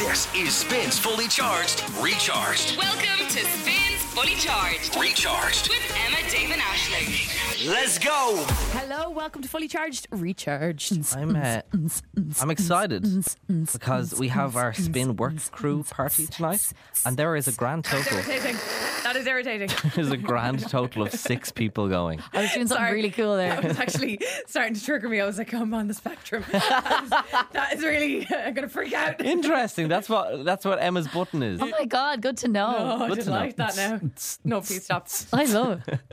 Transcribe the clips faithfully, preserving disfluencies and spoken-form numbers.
This is Spins Fully Charged, Recharged. Welcome to Spins Fully Charged, Recharged with Emma, Dave and Aisling. Let's go. Hello, welcome to Fully Charged, Recharged. I'm uh, I'm excited because we have our Spin Work Crew party tonight, and there is a grand total. Irritating. That is irritating. There's a grand total of six people going. I was doing something Sorry. really cool there. That was actually starting to trigger me. I was like, I'm on the spectrum. That is, that is really, I'm going to freak out. Interesting. That's what that's what Emma's button is. Oh my God, good to know. Oh, I Good didn't to know. like that now. No, please stop. I love it.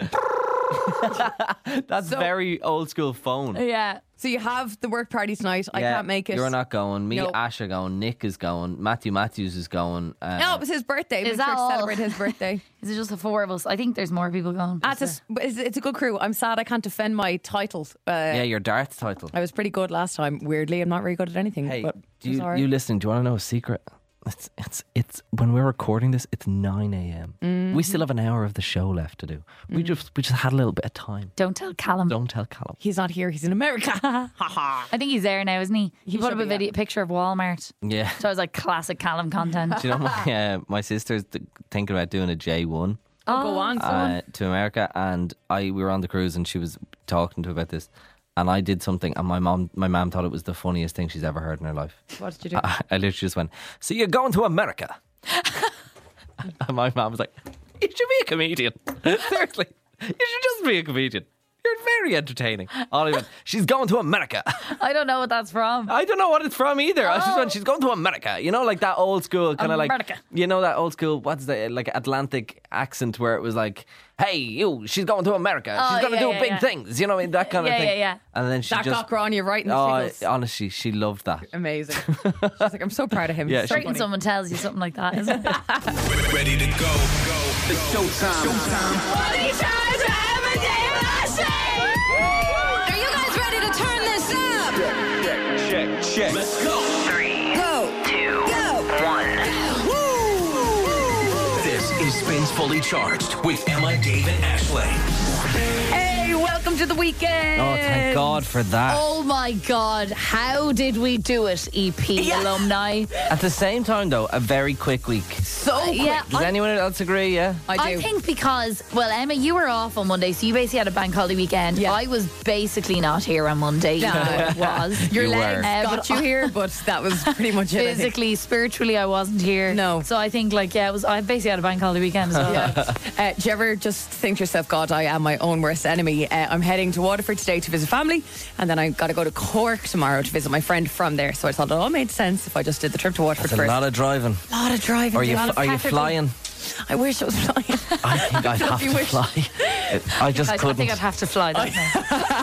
That's So- very old school phone. Yeah. So you have the work party tonight. I Yeah, can't make it. You're not going. Me, No. Ash are going. Nick is going. Matthew Matthews is going. Uh, No, it was his birthday. Is Make that sure to all? celebrate his birthday. Is it just the four of us? I think there's more people going. Ah, it's, a, it's, it's a good crew. I'm sad I can't defend my title. Uh, yeah, your darts title. I was pretty good last time. Weirdly, I'm not very good at anything. Hey, but do it's you, all right. you listening? Do you want to know a secret? It's it's it's when we're recording this, it's nine a.m. Mm-hmm. We still have an hour of the show left to do. We just we just had a little bit of time. Don't tell Callum. Don't tell Callum. He's not here. He's in America. I think he's there now, isn't he? He, He put should up a be, yeah. video picture of Walmart. Yeah. So I was like, classic Callum content. Do you know my uh, my sister's th- thinking about doing a J one Oh, go on, son. uh, to America, and I we were on the cruise, and she was talking to her about this, and I did something, and my mom my mom thought it was the funniest thing she's ever heard in her life. What did you do? I, I literally just went, "So you're going to America?" And my mom was like, "You should be a comedian. Seriously, you should just be a comedian. You're very entertaining." Ollie went, "She's going to America." I don't know what that's from. I don't know what it's from either. I just Oh. went, "She's going to America." You know, like that old school kind of like, America. you know, that old school, what's the, like Atlantic accent where it was like, "Hey, you, she's going to America. Oh, she's going to yeah, do yeah, big yeah. things." You know, that kind Yeah, of thing. yeah, yeah. And then she that just, got on you right in the oh, tickles. honestly, she loved that. Amazing. She's like, I'm so proud of him. Yeah, He's so she- Straight when funny. someone tells you something like that, isn't it? Ready to go. Go. It's showtime. Fully Charged with Emma, Dave and Aisling. Are you guys ready to turn this up? Check, check. Let's go. Three, go, two, go, one. This is Spins Fully Charged with Emma, Dave, and Aisling. Hey, welcome to the weekend. Oh, thank God for that. Oh my God, how did we do it, E P alumni? At the same time, though, a very quick week. So quick. Yeah, Does I- anyone else agree? Yeah. I do. I think because, well, Emma, you were off on Monday, so you basically had a bank holiday weekend. Yeah. I was basically not here on Monday, even No. though it was. Your You legs were. Uh, got but you I- here, but that was pretty much it. I think. Physically, spiritually, I wasn't here. No. So I think, like, yeah, it was. I basically had a bank holiday weekend as well. Yeah. Uh, do you ever just think to yourself, God, I am my own worst enemy? Uh, I'm heading to Waterford today to visit family, and then I got to go to Cork tomorrow to visit my friend from there. So I thought it all made sense if I just did the trip to Waterford It's a first. lot of driving. lot of driving. Are you a lot of are you pepper- flying? I wish I was flying. I think I'd have You to wish. fly. I just I, I couldn't. think I'd have to fly that night.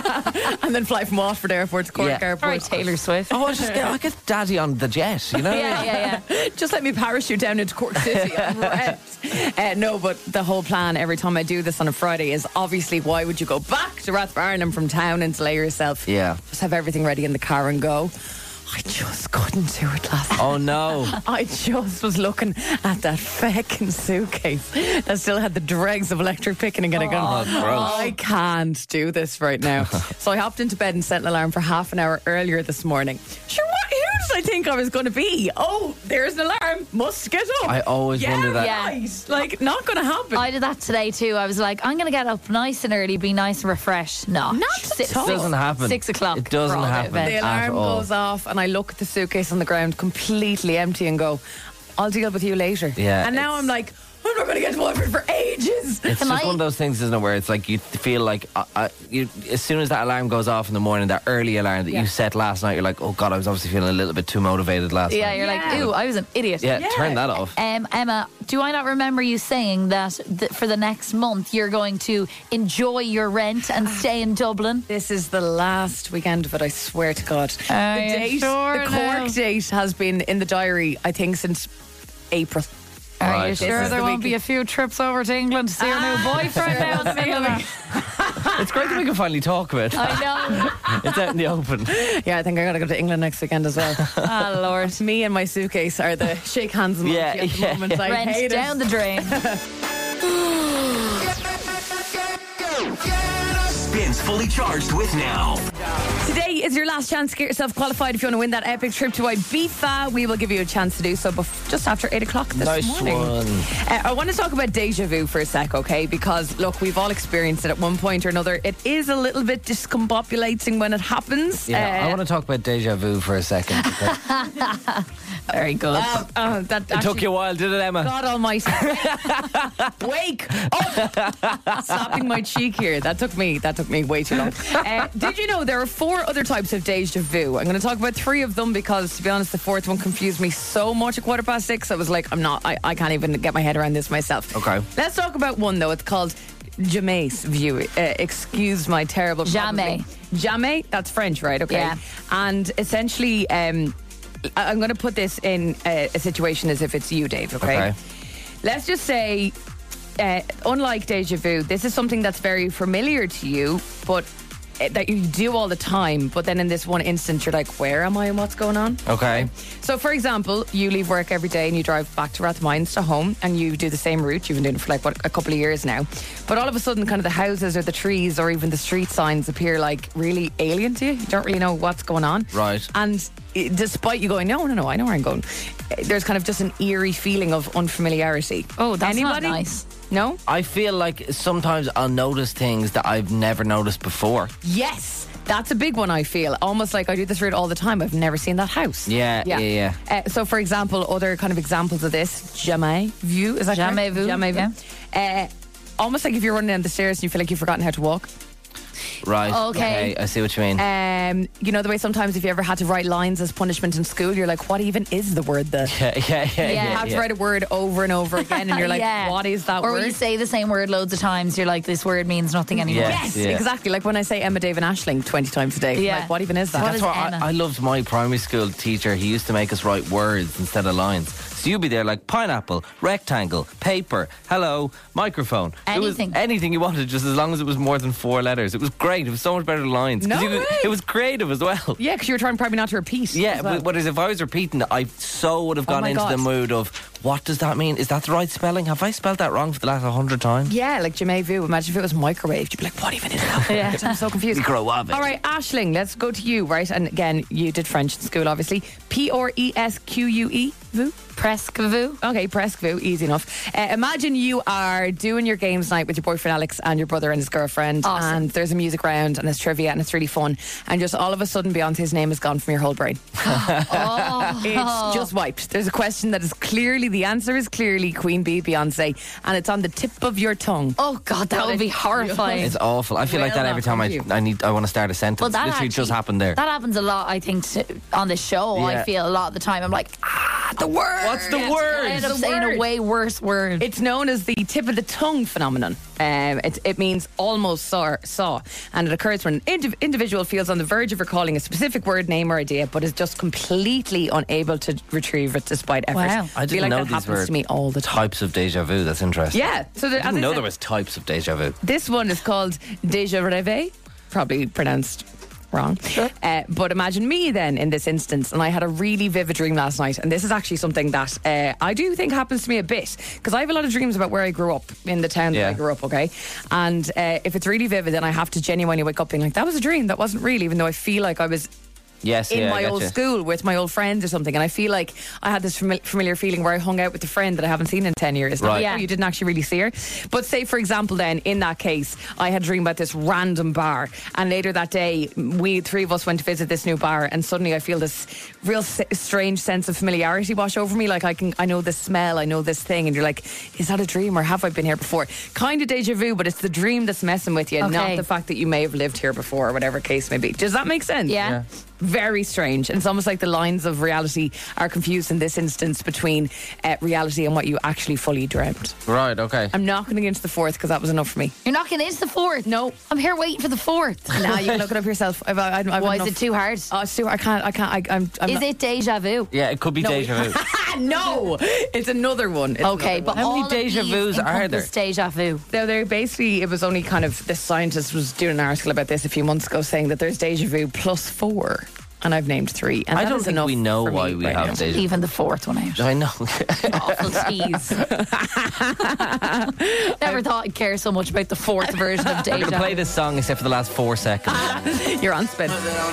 And then fly from Waterford Airport to Cork Yeah. Airport. All right, Taylor Swift. Oh, I'll just get, I'll get daddy on the jet, you know? Yeah, yeah, yeah. Just let me parachute down into Cork City. I'm wrecked. Uh, no, but the whole plan every time I do this on a Friday is obviously why would you go back to Rathfarnham from town and delay yourself? Yeah. Just have everything ready in the car and go. I just couldn't do it last night. Oh, no. I just was looking at that feckin' suitcase that still had the dregs of electric picking and getting going. gross. I can't do this right now. So I hopped into bed and set an alarm for half an hour earlier this morning. Sure, what? Who did I think I was going to be? Oh, there's an alarm. Must get up. I always yeah, wonder that. Yeah. Right. Like, not going to happen. I did that today too. I was like, I'm going to get up nice and early, be nice and refreshed. No, Not Six- at all. It doesn't happen. Six o'clock. It doesn't we're all out of happen. bed. the at alarm all. goes off and I look at the suitcase on the ground completely empty and go, I'll deal with you later. Yeah, And now it's- I'm like, I'm not going to get to Waterford for ages. It's Can just I- one of those things, isn't it, where it's like you feel like uh, uh, you, as soon as that alarm goes off in the morning, that early alarm that Yeah. you set last night, you're like, oh God, I was obviously feeling a little bit too motivated last Yeah, night. you're like, Yeah. ooh, I was an idiot. Yeah, Yeah. turn that off. Um, Emma, do I not remember you saying that th- for the next month you're going to enjoy your rent and stay in Dublin? This is the last weekend of it, I swear to God. Are the you date, sure the now? Cork date has been in the diary, I think, since April. Are Right. you This sure is there the won't week- be a few trips over to England to see your new boyfriend now in the middle of it? It's great that we can finally talk about it. I know. It's out in the open. Yeah, I think I got to go to England next weekend as well. Oh, Lord. Me and my suitcase are the shake hands emoji Yeah, at the yeah. moment. I Rent hate down it. the drain. Spins Fully Charged with Now. Today is your last chance to get yourself qualified if you want to win that epic trip to Ibiza. We will give you a chance to do so bef- just after eight o'clock this Nice morning. one. Uh, I want to talk about deja vu for a sec, okay? Because, look, we've all experienced it at one point or another. It is a little bit discombobulating when it happens. Yeah, Uh, I want to talk about deja vu for a second. because Very good. Uh, uh, that It took you a while, did it, Emma? God almighty. Wake up. Slapping my cheek here. That took me that took me way too long. Uh, did you know there are four other types of deja vu? I'm going to talk about three of them because, to be honest, the fourth one confused me so much at quarter past six. I was like, I'm not, I, I can't even get my head around this myself. Okay. Let's talk about one, though. It's called jamais vu. Uh, excuse my terrible Jamais. Jamais, that's French, right? Okay. Yeah. And essentially, um, I- I'm going to put this in a, a situation as if it's you, Dave, okay? Okay. Let's just say, uh, unlike deja vu, this is something that's very familiar to you, but uh, that you do all the time. But then in this one instance, you're like, where am I and what's going on? Okay. So, for example, you leave work every day and you drive back to Rathmines to home and you do the same route. You've been doing it for like, what, a couple of years now. But all of a sudden, kind of the houses or the trees or even the street signs appear like really alien to you. You don't really know what's going on. Right. And i- despite you going, no, no, no, I know where I'm going, eh, there's kind of just an eerie feeling of unfamiliarity. Oh, that's not Anybody? nice. No? I feel like sometimes I'll notice things that I've never noticed before. Yes. That's a big one, I feel. Almost like I do this route all the time. I've never seen that house. Yeah, yeah, yeah. Uh, so, for example, other kind of examples of this, jamais vu, is that Jamais correct? vu, Jamais vu. Uh, almost like if you're running down the stairs and you feel like you've forgotten how to walk. Right. Okay. I see what you mean. Um, you know the way sometimes if you ever had to write lines as punishment in school, you're like, what even is the word the? yeah, yeah, yeah. Yeah. You yeah, have yeah. to write a word over and over again, and you're like, Yeah. what is that or word? you say the same word loads of times, you're like, this word means nothing anymore. Yeah. Yes, Yeah. exactly. Like when I say Emma, Dave, and Ashling twenty times a day. Yeah. Like, what even is that? What That's is why Emma? I, I loved my primary school teacher. He used to make us write words instead of lines. So you'd be there like pineapple, rectangle, paper, hello, microphone. Anything. It was anything you wanted, just as long as it was more than four letters. It was great. It was so much better than lines. 'Cause No you could- way. It was creative as well. Yeah, because you were trying probably not to repeat. Yeah, as well. but whereas if I was repeating it, I so would have Oh gone my into God. the mood of, what does that mean? Is that the right spelling? Have I spelled that wrong for the last hundred times? Yeah, like jamais vu. Imagine if it was microwaved. You'd be like, what even is that? Yeah. I'm so confused. Microwave. All right, Ashling, let's go to you, right? And again, you did French in school, obviously. P R E S Q U E, vu? Presque vu. Okay, presque vu, easy enough. Uh, imagine you are doing your games night with your boyfriend Alex and your brother and his girlfriend, Awesome. and there's a music round and there's trivia and it's really fun, and just all of a sudden Beyonce's name is gone from your whole brain. Oh. It's just wiped. There's a question that is clearly, the answer is clearly Queen Bee, Beyonce, and it's on the tip of your tongue. Oh, God, that would be horrifying. It's awful. I feel like Will that every not time I, come to you. I need I want to start a sentence. Well, that Literally actually just happened there. That happens a lot, I think, to, on the show. Yeah. I feel a lot of the time. I'm like, ah, the word. What's the I word? end up The saying word. a way worse word. It's known as the tip of the tongue phenomenon. Um, it, it means almost saw, saw, and it occurs when an indiv- individual feels on the verge of recalling a specific word, name, or idea, but is just completely unable to retrieve it despite effort. Wow. I feel didn't like know that these happens were to me all the time. types of deja vu. That's interesting. Yeah, so there, I as didn't I know said, there was types of deja vu. this one is called déjà rêvé, probably pronounced wrong. Uh, but imagine me then in this instance, and I had a really vivid dream last night, and this is actually something that uh, I do think happens to me a bit, because I have a lot of dreams about where I grew up, in the town Yeah. that I grew up, okay? And uh, if it's really vivid, then I have to genuinely wake up being like, that was a dream, that wasn't real, even though I feel like I was Yes, in yeah, I my get old you. school with my old friends or something, and I feel like I had this fami- familiar feeling where I hung out with a friend that I haven't seen in ten years. Right. Yeah, you didn't actually really see her. But say, for example, then in that case, I had a dream about this random bar, and later that day, we three of us went to visit this new bar, and suddenly I feel this real s- strange sense of familiarity wash over me. Like I can, I know this smell, I know this thing, and you're like, is that a dream or have I been here before? Kind of deja vu, but it's the dream that's messing with you, Okay. not the fact that you may have lived here before, or whatever case may be. Does that make sense? Yeah. Yeah. Very strange. And it's almost like the lines of reality are confused in this instance between uh, reality and what you actually fully dreamt. Right, okay. I'm not going to get into the fourth because that was enough for me. You're not getting into the fourth. No. I'm here waiting for the fourth. Now you can look it up yourself. I've, I've, I've Why enough. is it too hard? Oh, it's too. I can't. I can't. I, I'm. I'm Is not- it deja vu? Yeah, it could be No. deja vu. no, it's another one. It's Okay, another but one. How many all of deja these vus are there? encompass deja vu. So they're basically, it was only kind of, this scientist was doing an article about this a few months ago saying that there's deja vu plus four. and I've named three. And I that don't is think enough we know for me why we right have now. Deja. Even the fourth one out. I know. Awful tease. Never thought I'd care so much about the fourth version of I'm going to Deja. play this song except for the last four seconds. You're on spin.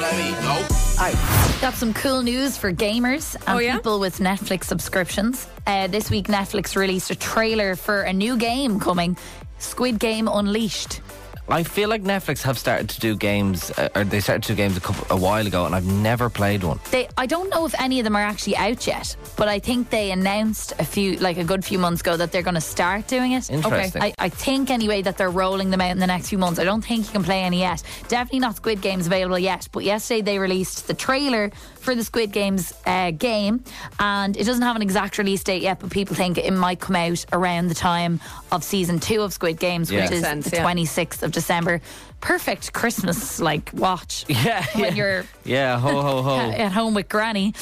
Got some cool news for gamers and Oh, yeah? people with Netflix subscriptions. Uh, this week, Netflix released a trailer for a new game coming, Squid Game Unleashed. I feel like Netflix have started to do games, uh, or they started to do games a couple a while ago, and I've never played one. They, I don't know if any of them are actually out yet, but I think they announced a few, like a good few months ago, that they're going to start doing it. Interesting. I, I think anyway that they're rolling them out in the next few months. I don't think you can play any yet. Definitely not Squid Games available yet. But yesterday they released the trailer for the Squid Games uh, game, and it doesn't have an exact release date yet, but people think it might come out around the time of season two of Squid Games, Yeah. which Makes is sense, the yeah. twenty-sixth of December. Perfect Christmas like watch. Yeah, When yeah. you're Yeah, ho, ho, ho. at home with Granny.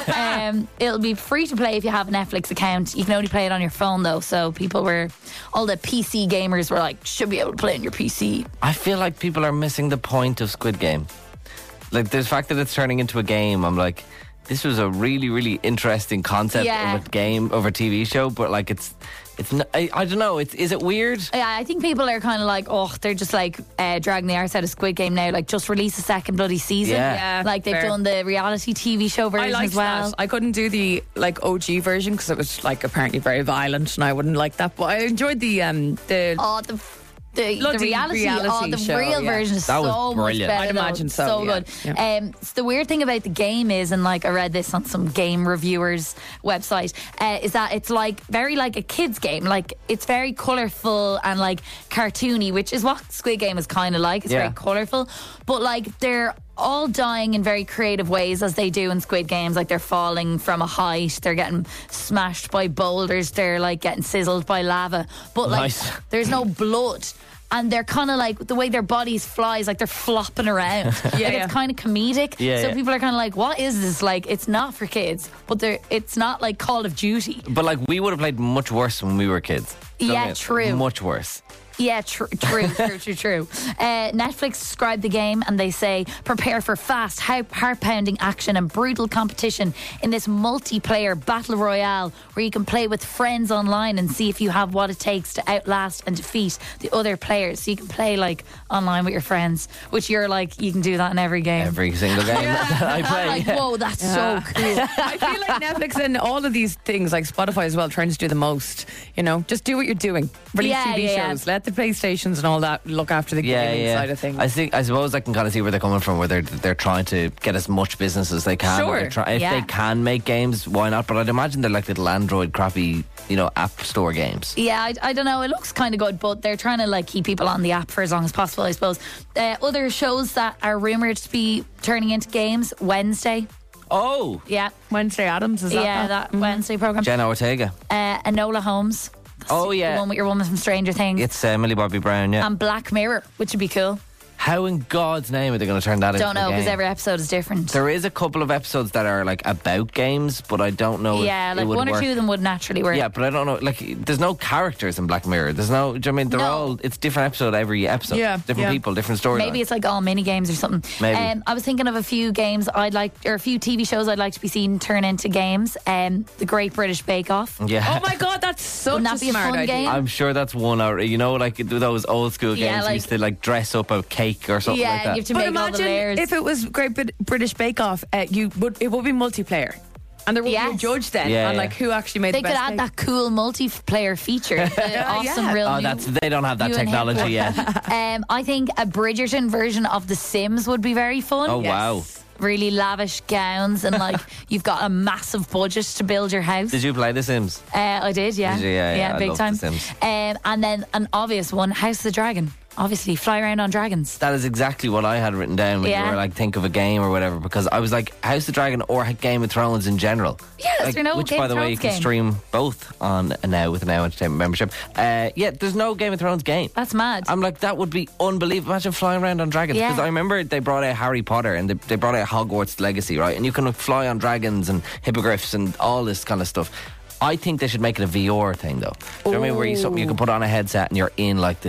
um, it'll be free to play if you have a Netflix account. You can only play it on your phone though. So people were, all the P C gamers were like, should be able to play on your P C. I feel like people are missing the point of Squid Game. Like, the fact that it's turning into a game, I'm like, this was a really, really interesting concept Yeah. of a game, of a T V show, but like, it's, it's, n- I, I don't know, it's, is it weird? Yeah, I think people are kind of like, oh, they're just like uh, dragging the arse out of Squid Game now. Like, just release a second bloody season. Yeah. Yeah, like they've fair. done the reality T V show I version liked as well. that. I couldn't do the like O G version because it was like apparently very violent, and I wouldn't like that. But I enjoyed the um the. Oh, the the, the Bloody reality, reality oh, the show, real yeah. version is That was so much brilliant. better. I'd though. imagine so, yeah. good. Yeah. Um, so the weird thing about the game is, and like I read this on some game reviewers website, uh, is that it's like very like a kids game. Like it's very colourful and like cartoony, which is what Squid Game is kind of like. It's Yeah. very colourful, but like they're all dying in very creative ways, as they do in Squid Games. Like they're falling from a height, they're getting smashed by boulders, they're like getting sizzled by lava, but like Nice. there's no blood. And they're kind of like, the way their bodies fly is like they're flopping around. Yeah, like yeah. it's kind of comedic. Yeah, so yeah. people are kind of like, what is this? Like, it's not for kids, but they're, it's not like Call of Duty. But like, we would have played much worse when we were kids. Don't Yeah, we? true. Much worse. Yeah, tr- true, true, true, true. Uh, Netflix described the game and they say, prepare for fast, heart-pounding action and brutal competition in this multiplayer battle royale where you can play with friends online and see if you have what it takes to outlast and defeat the other players. So you can play like online with your friends, which you're like, you can do that in every game. Every single game that I play. I'm like, yeah. whoa, that's so cool. I feel like Netflix and all of these things, like Spotify as well, trying to do the most. You know, just do what you're doing. Release Yeah, T V yeah, yeah. shows. Let the PlayStations and all that look after the Yeah, gaming yeah. side of things. I think I suppose I can kind of see where they're coming from, where they're they're trying to get as much business as they can. Sure. They're try- if Yeah. they can make games, why not? But I'd imagine they're like little Android crappy, you know, app store games. Yeah, I, I don't know. It looks kind of good, but they're trying to like keep people on the app for as long as possible, I suppose. Uh, other shows that are rumored to be turning into games, Wednesday. Oh, Yeah, Wednesday Adams, is that yeah, that? that Wednesday program. Jenna Ortega. Uh, Enola Holmes. That's Oh, yeah. the one with your woman from Stranger Things. It's uh, Millie Bobby Brown. Yeah. And Black Mirror, which would be cool. How in God's name are they going to turn that into Don't know a because game? every episode is different. There is a couple of episodes that are like about games, but I don't know. yeah, if like it would one or work. two of them would naturally work. Yeah, but I don't know. Like, there's no characters in Black Mirror. There's no. Do you know what I mean? They're No. all. It's different episode every episode. Yeah, different yeah. people, different stories. Maybe it's like all mini games or something. Maybe. Um, I was thinking of a few games I'd like, or a few T V shows I'd like to be seen turn into games. Um, the Great British Bake Off. Yeah. Oh my God, that's such Wouldn't a that be a smart fun idea. game? I'm sure that's one out. You know, like those old school games Yeah, you like- used to like dress up a cake or something Yeah, like that. you have to But make all the imagine layers. if it was Great Brit- British Bake Off, uh, you would it would be multiplayer, and there would be a Yes. judge then Yeah, on yeah. like who actually made They the could best add cake. that cool multiplayer feature. The Yeah, awesome yeah. real Oh, new- that's they don't have that you and him. technology yet. Um, I think a Bridgerton version of The Sims would be very fun. Oh Yes. wow! Really lavish gowns and like you've got a massive budget to build your house. Did you play The Sims? Uh, I did, yeah, Did you? Yeah, yeah, I big love time. The Sims. Um, and then an obvious one, House of the Dragon. Obviously, fly around on dragons. That is exactly what I had written down when Yeah. you were like, think of a game or whatever, because I was like, House of Dragon or Game of Thrones in general. Yeah, like, there's no which, Game by of the way, you Thrones can game. stream both on Now with a Now Entertainment membership. Uh, yeah, there's no Game of Thrones game. That's mad. I'm like, that would be unbelievable. Imagine flying around on dragons. Yeah. Because I remember they brought out Harry Potter and they, they brought out Hogwarts Legacy, right? And you can fly on dragons and hippogriffs and all this kind of stuff. I think they should make it a V R thing, though. Do you know what I mean? Where you something you can put on a headset and you're in like the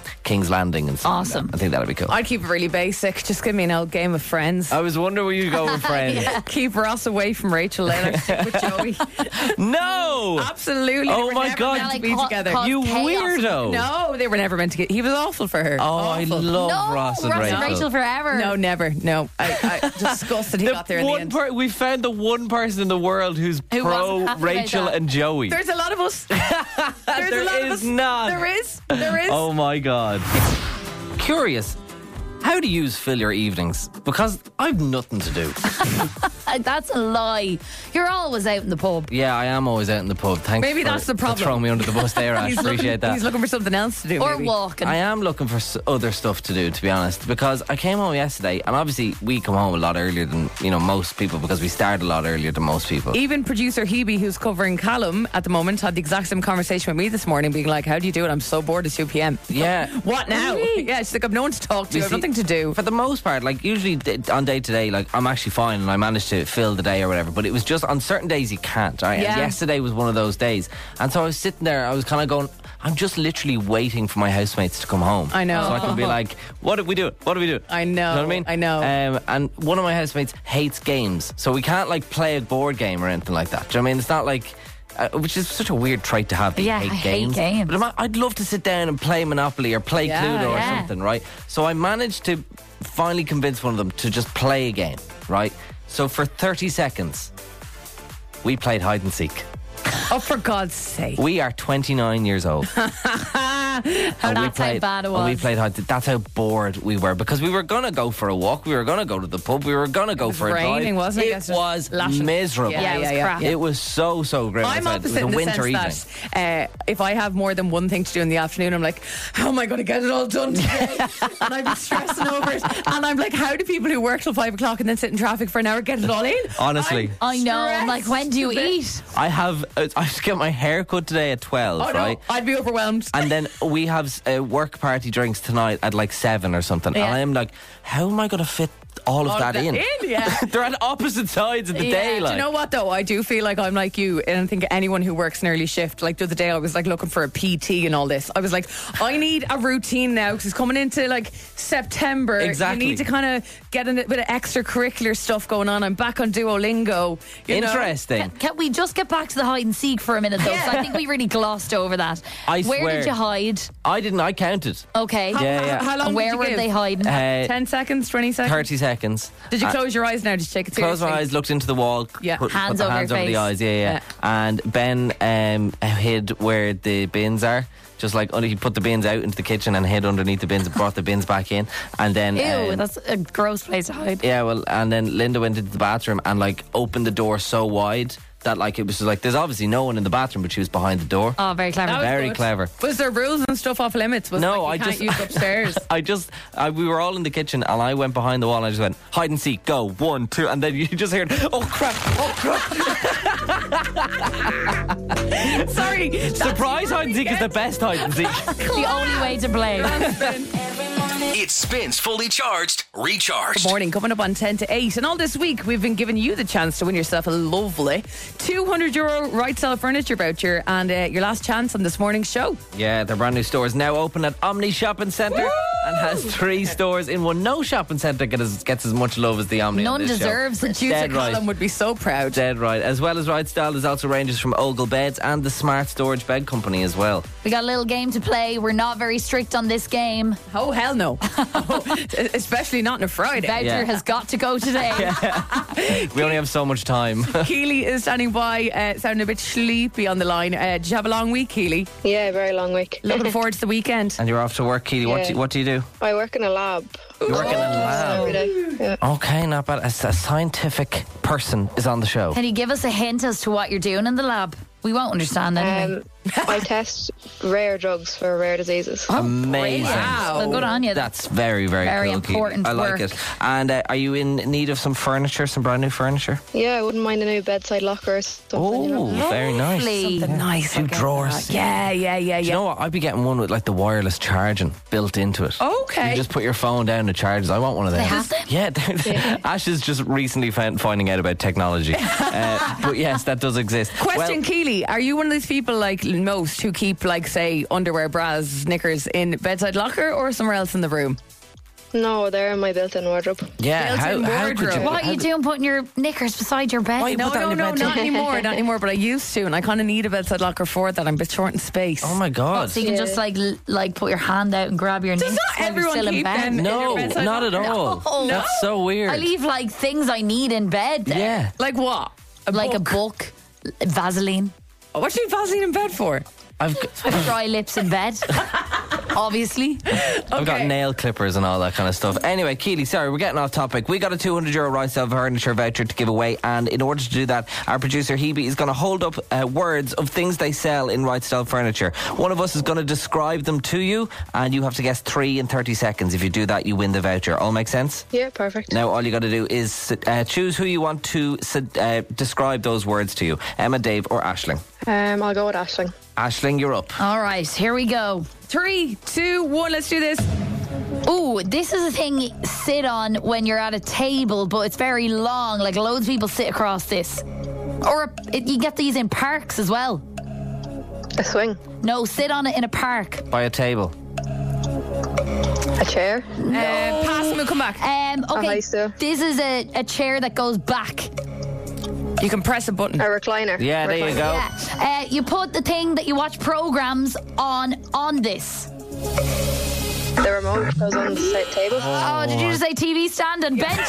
King's Landing and stuff. Awesome. Like that. I think that'd be cool. I'd keep it really basic. Just give me an old game of Friends. I was wondering where you go with Friends. Keep Ross away from Rachel. Let her stick with Joey. No! Absolutely. Oh They were my never God. meant to Like, be ca- together. cause You chaos. weirdo. No, they were never meant to get. He was awful for her. Oh, I Awful. love No, Ross and Ross Rachel. and Rachel forever. No, never. No, I, I disgusted he The got there in the one end. per- we found the one person in the world who's Who pro wasn't happy about Rachel that. and Joey. There's a lot of us. There's There a lot of is us. not. There is. There is. Oh my God. Curious. How do you fill your evenings? Because I've nothing to do. Uh, That's a lie. You're always out in the pub. Yeah, I am always out in the pub. Thanks. Maybe for, that's the for problem. throwing me under the bus there, Ash. He's Appreciate looking, that. He's looking for something else to do. Or maybe. walking. I am looking for s- other stuff to do, to be honest, because I came home yesterday, and obviously we come home a lot earlier than you know most people because we start a lot earlier than most people. Even producer Hebe, who's covering Callum at the moment, had the exact same conversation with me this morning, being like, "How do you do it? I'm so bored at two p.m." Yeah. What now? Really? Yeah, she's like, "I've no one to talk to. You I've see, nothing to do." For the most part, like usually d- on day to day, like I'm actually fine and I managed to fill the day or whatever. But it was just on certain days you can't. Right? Yeah. And yesterday was one of those days, and so I was sitting there. I was kind of going. I'm just literally waiting for my housemates to come home. I know. So I can be like, what did we do? What do we do? I know, You know what I mean? I know. Um, and one of my housemates hates games. So we can't like play a board game or anything like that. Do you know what I mean? It's not like. Uh, which is such a weird trait to have. That you Yeah, hate I hate games. games. But I'm- I'd love to sit down and play Monopoly or play Yeah, Cluedo or yeah. something, right? So I managed to finally convince one of them to just play a game, right? So for thirty seconds, we played hide and seek. Oh, for God's sake! We are twenty-nine years old. And we That's how bad it and we was. played hide. That's how bored we were because we were gonna go for a walk. We were gonna go to the pub. We were gonna go for a drive. raining, wasn't it? It Yesterday? was Lashing. miserable. Yeah, Yeah, it was yeah, yeah. crap. It was so so grim. I'm outside. opposite It in was a the winter sense evening. that uh, if I have more than one thing to do in the afternoon, I'm like, how am I going to get it all done today? And I'm stressing over it. And I'm like, how do people who work till five o'clock and then sit in traffic for an hour get it all in? Honestly. I'm I know. I'm like, when do you stressed. eat? I have. Uh, I just get my hair cut today at twelve, Oh right? no, I'd be overwhelmed. And then we have uh, work party drinks tonight at like seven or something. Yeah. And I'm like, how am I going to fit all of All that of in? that in, yeah. They're at opposite sides of the Yeah. day. Do Like, Do you know what though? I do feel like I'm like you, and I think anyone who works an early shift, like the other day, I was like looking for a P T and all this. I was like, I need a routine now because it's coming into like September. Exactly. You need to kind of get a bit of extracurricular stuff going on. I'm back on Duolingo. You know? Interesting. Can we just get back to the hide and seek for a minute, though? 'Cause I think we really glossed over that. I Where swear. did you hide? I didn't. I counted. Okay. How, Yeah, yeah. how, how long And where did you were give? they hiding? Uh, Ten seconds, twenty seconds. thirty seconds. Did you Uh, close your eyes now? Did you take it Close seriously? my eyes, looked into the wall, Yeah. put, Hands put the over hands your over the face. eyes, yeah, yeah. Yeah. And Ben um, hid where the bins are. Just like he put the bins out into the kitchen and hid underneath the bins and brought the bins back in. And then Ew, um, that's a gross place to hide. yeah, well, and then Linda went into the bathroom and like opened the door so wide that like it was just like there's obviously no one in the bathroom, but she was behind the door. Oh, very clever. That was Very good. clever. Was there rules and stuff off limits? Was No, it like you I can't just use upstairs. I just I, we were all in the kitchen and I went behind the wall and I just went hide and seek, go one, two, and then you just heard oh crap, oh crap. Sorry, Surprise hide and seek is the best hide and seek. the only way to play. It spins fully charged, recharged. morning coming up on ten to eight, and all this week we've been giving you the chance to win yourself a lovely two hundred euro right sell furniture voucher, and uh, your last chance on this morning's show. Yeah, their brand new store is now open at Omni Shopping Centre and has three stores in one. No shopping centre gets as, gets as much love as the Omni. on None this show. deserves it. Producer Dead right. Colin would be so proud. Dead right. As well as Right Style, there's also ranges from Ogle Beds and the Smart Storage Bed Company as well. We got a little game to play. We're not very strict on this game. Oh hell no, especially not on a Friday. Voucher Yeah. has got to go today. We only have so much time. Keely is standing by, uh, sounding a bit sleepy on the line. Uh, did you have a long week, Keely? Yeah, very long week. Looking forward to the weekend. And you're off to work, Keely. What, Yeah. do you, what do you do? I work in a lab You work in a lab. every day. Yeah. Okay, not bad. A, a scientific person is on the show. Can you give us a hint as to what you're doing in the lab? We won't understand anyway. Um, I test rare drugs for rare diseases. Amazing. Wow. Well, good on you. That's very, very, Very cool, Keely. important I like work. it. And uh, are you in need of some furniture, some brand new furniture? Yeah, I wouldn't mind a new bedside locker or something. You Oh, know. very nice. Lovely. Something nice. Few I'll get drawers. that. Yeah, yeah, yeah, Do you yeah. know what? I'd be getting one with like the wireless charging built into it. Okay. You just put your phone down and it charges. I want one of them. They have them? Yeah. they're- Ash is just recently found, finding out about technology. uh, but yes, that does exist. Question, Well, Keely, are you one of these people like most who keep, like, say, underwear, bras, knickers in bedside locker or somewhere else in the room? No, they're in my built-in wardrobe. Yeah, how, Built-in how could you? wardrobe. What are you doing putting your knickers beside your bed? Why- No, Put that no, in no, your bed not too. anymore, not anymore. But I used to, and I kind of need a bedside locker for that. I'm a bit short in space. Oh my god! So you can just like l- like put your hand out and grab your Does knickers not while you're everyone still in keep bed. them? no, in your bedside not at locker? all. No. That's so weird. I leave like things I need in bed there. yeah. Like what? A Like book? a book, Vaseline, What do you need Vaseline in bed for? I've g- dry lips in bed. Obviously. I've got nail clippers and all that kind of stuff. Anyway, Keely, sorry, we're getting off topic. We got a two hundred euro Rystyle Furniture voucher to give away, and in order to do that, our producer Hebe is going to hold up uh, words of things they sell in Rystyle Furniture. One of us is going to describe them to you, and you have to guess three in thirty seconds. If you do that, you win the voucher. All make sense? Yeah, perfect. Now, all you got to do is uh, choose who you want to uh, describe those words to you. Emma, Dave, or Aisling. Um, I'll go with Aisling. Aisling, you're up. All right, here we go. Three, two, one. Let's do this. Ooh, this is a thing you sit on when you're at a table, but it's very long. Like loads of people sit across this. Or it, you get these in parks as well. A swing. No, sit on it in a park. By a table. A chair. Uh, pass and we'll come back. Um, okay, high stool. this is a, a chair that goes back. You can press a button. A recliner. Yeah, there you Recliner. go. Yeah. Uh, you put the thing that you watch programs on on this. The remote goes on the sa- table. Oh, did you just say T V stand and bench?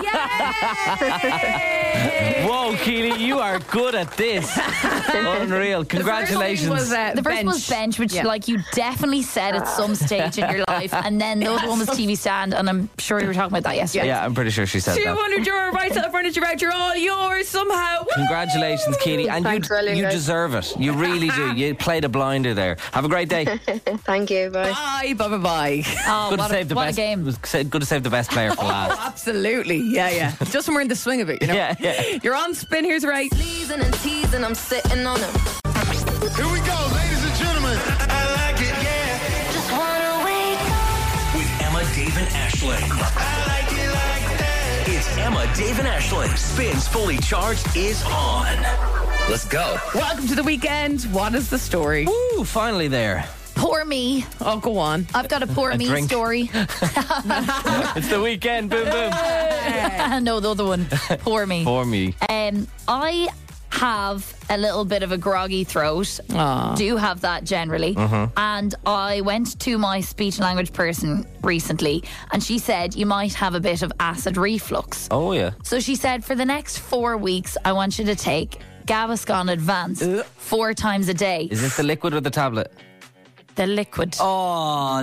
Yay! Whoa, Keely, you are good at this. Unreal. Congratulations. The first, was, uh, The first bench. was bench, which Yeah. like you definitely said at some stage in your life, and then the other one was T V stand, and I'm sure you were talking about that yesterday. Yeah, I'm pretty sure she said two that. hundred euro Rystyle Furniture voucher, all yours somehow. Woo! Congratulations, Keely. And Thanks, you, brilliant, you guys. deserve it. You really do. You played a blinder there. Have a great day. Thank you. Bye. Bye, bye, bye, bye. Oh, Good what, to a, save the what best. a game. It was sa- good to save the best player for last. Absolutely, yeah, yeah. Just when we're in the swing of it, you know. Yeah, yeah. You're on spin. Here's Ray. Teasing and teasing, I'm sitting on them. Here we go, ladies and gentlemen. I like it, yeah. Just wanna wake up. With Emma, Dave, and Aisling. I like it like that. It's Emma, Dave, and Aisling. Spins Fully Charged is on. Let's go. Welcome to the weekend. What is the story? Ooh, finally there. Poor me. Oh, go on. I've got a poor A me drink. story. It's the weekend. Boom, boom. No, the other one. Poor me. For me. Um, I have a little bit of a groggy throat. Aw. Do have that generally. Mm-hmm. And I went to my speech and language person recently, and she said you might have a bit of acid reflux. Oh, yeah. So she said for the next four weeks, I want you to take Gaviscon Advance four times a day. Is this the liquid or the tablet? The liquid. Oh,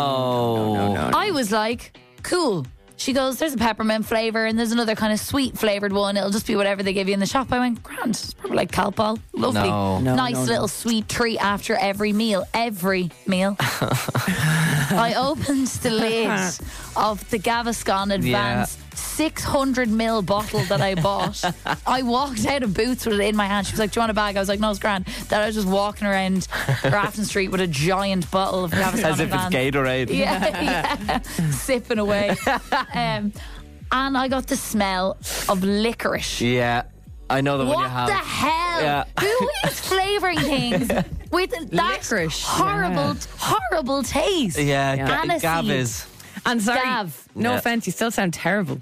no. I was like, cool. She goes, there's a peppermint flavour and there's another kind of sweet flavoured one. It'll just be whatever they give you in the shop. I went, grand. It's probably like Calpol. Lovely. No. No, nice no, no. little sweet treat after every meal. Every meal. I opened the lid of the Gaviscon Advance six hundred mil bottle that I bought. I walked out of Boots with it in my hand. She was like, do you want a bag? I was like, no, it's grand. Then I was just walking around Grafton Street with a giant bottle of Gaviscon As if it's Advance. Gatorade. Yeah, yeah. Sipping away. Um, and I got the smell of licorice. Yeah. I know the one you What have. the hell? Yeah. Who is flavouring things with that Licorice, horrible, horrible taste? Yeah, Ga- Aniseed. Gav is. And sorry, Gav. no Yeah. offense, you still sound terrible.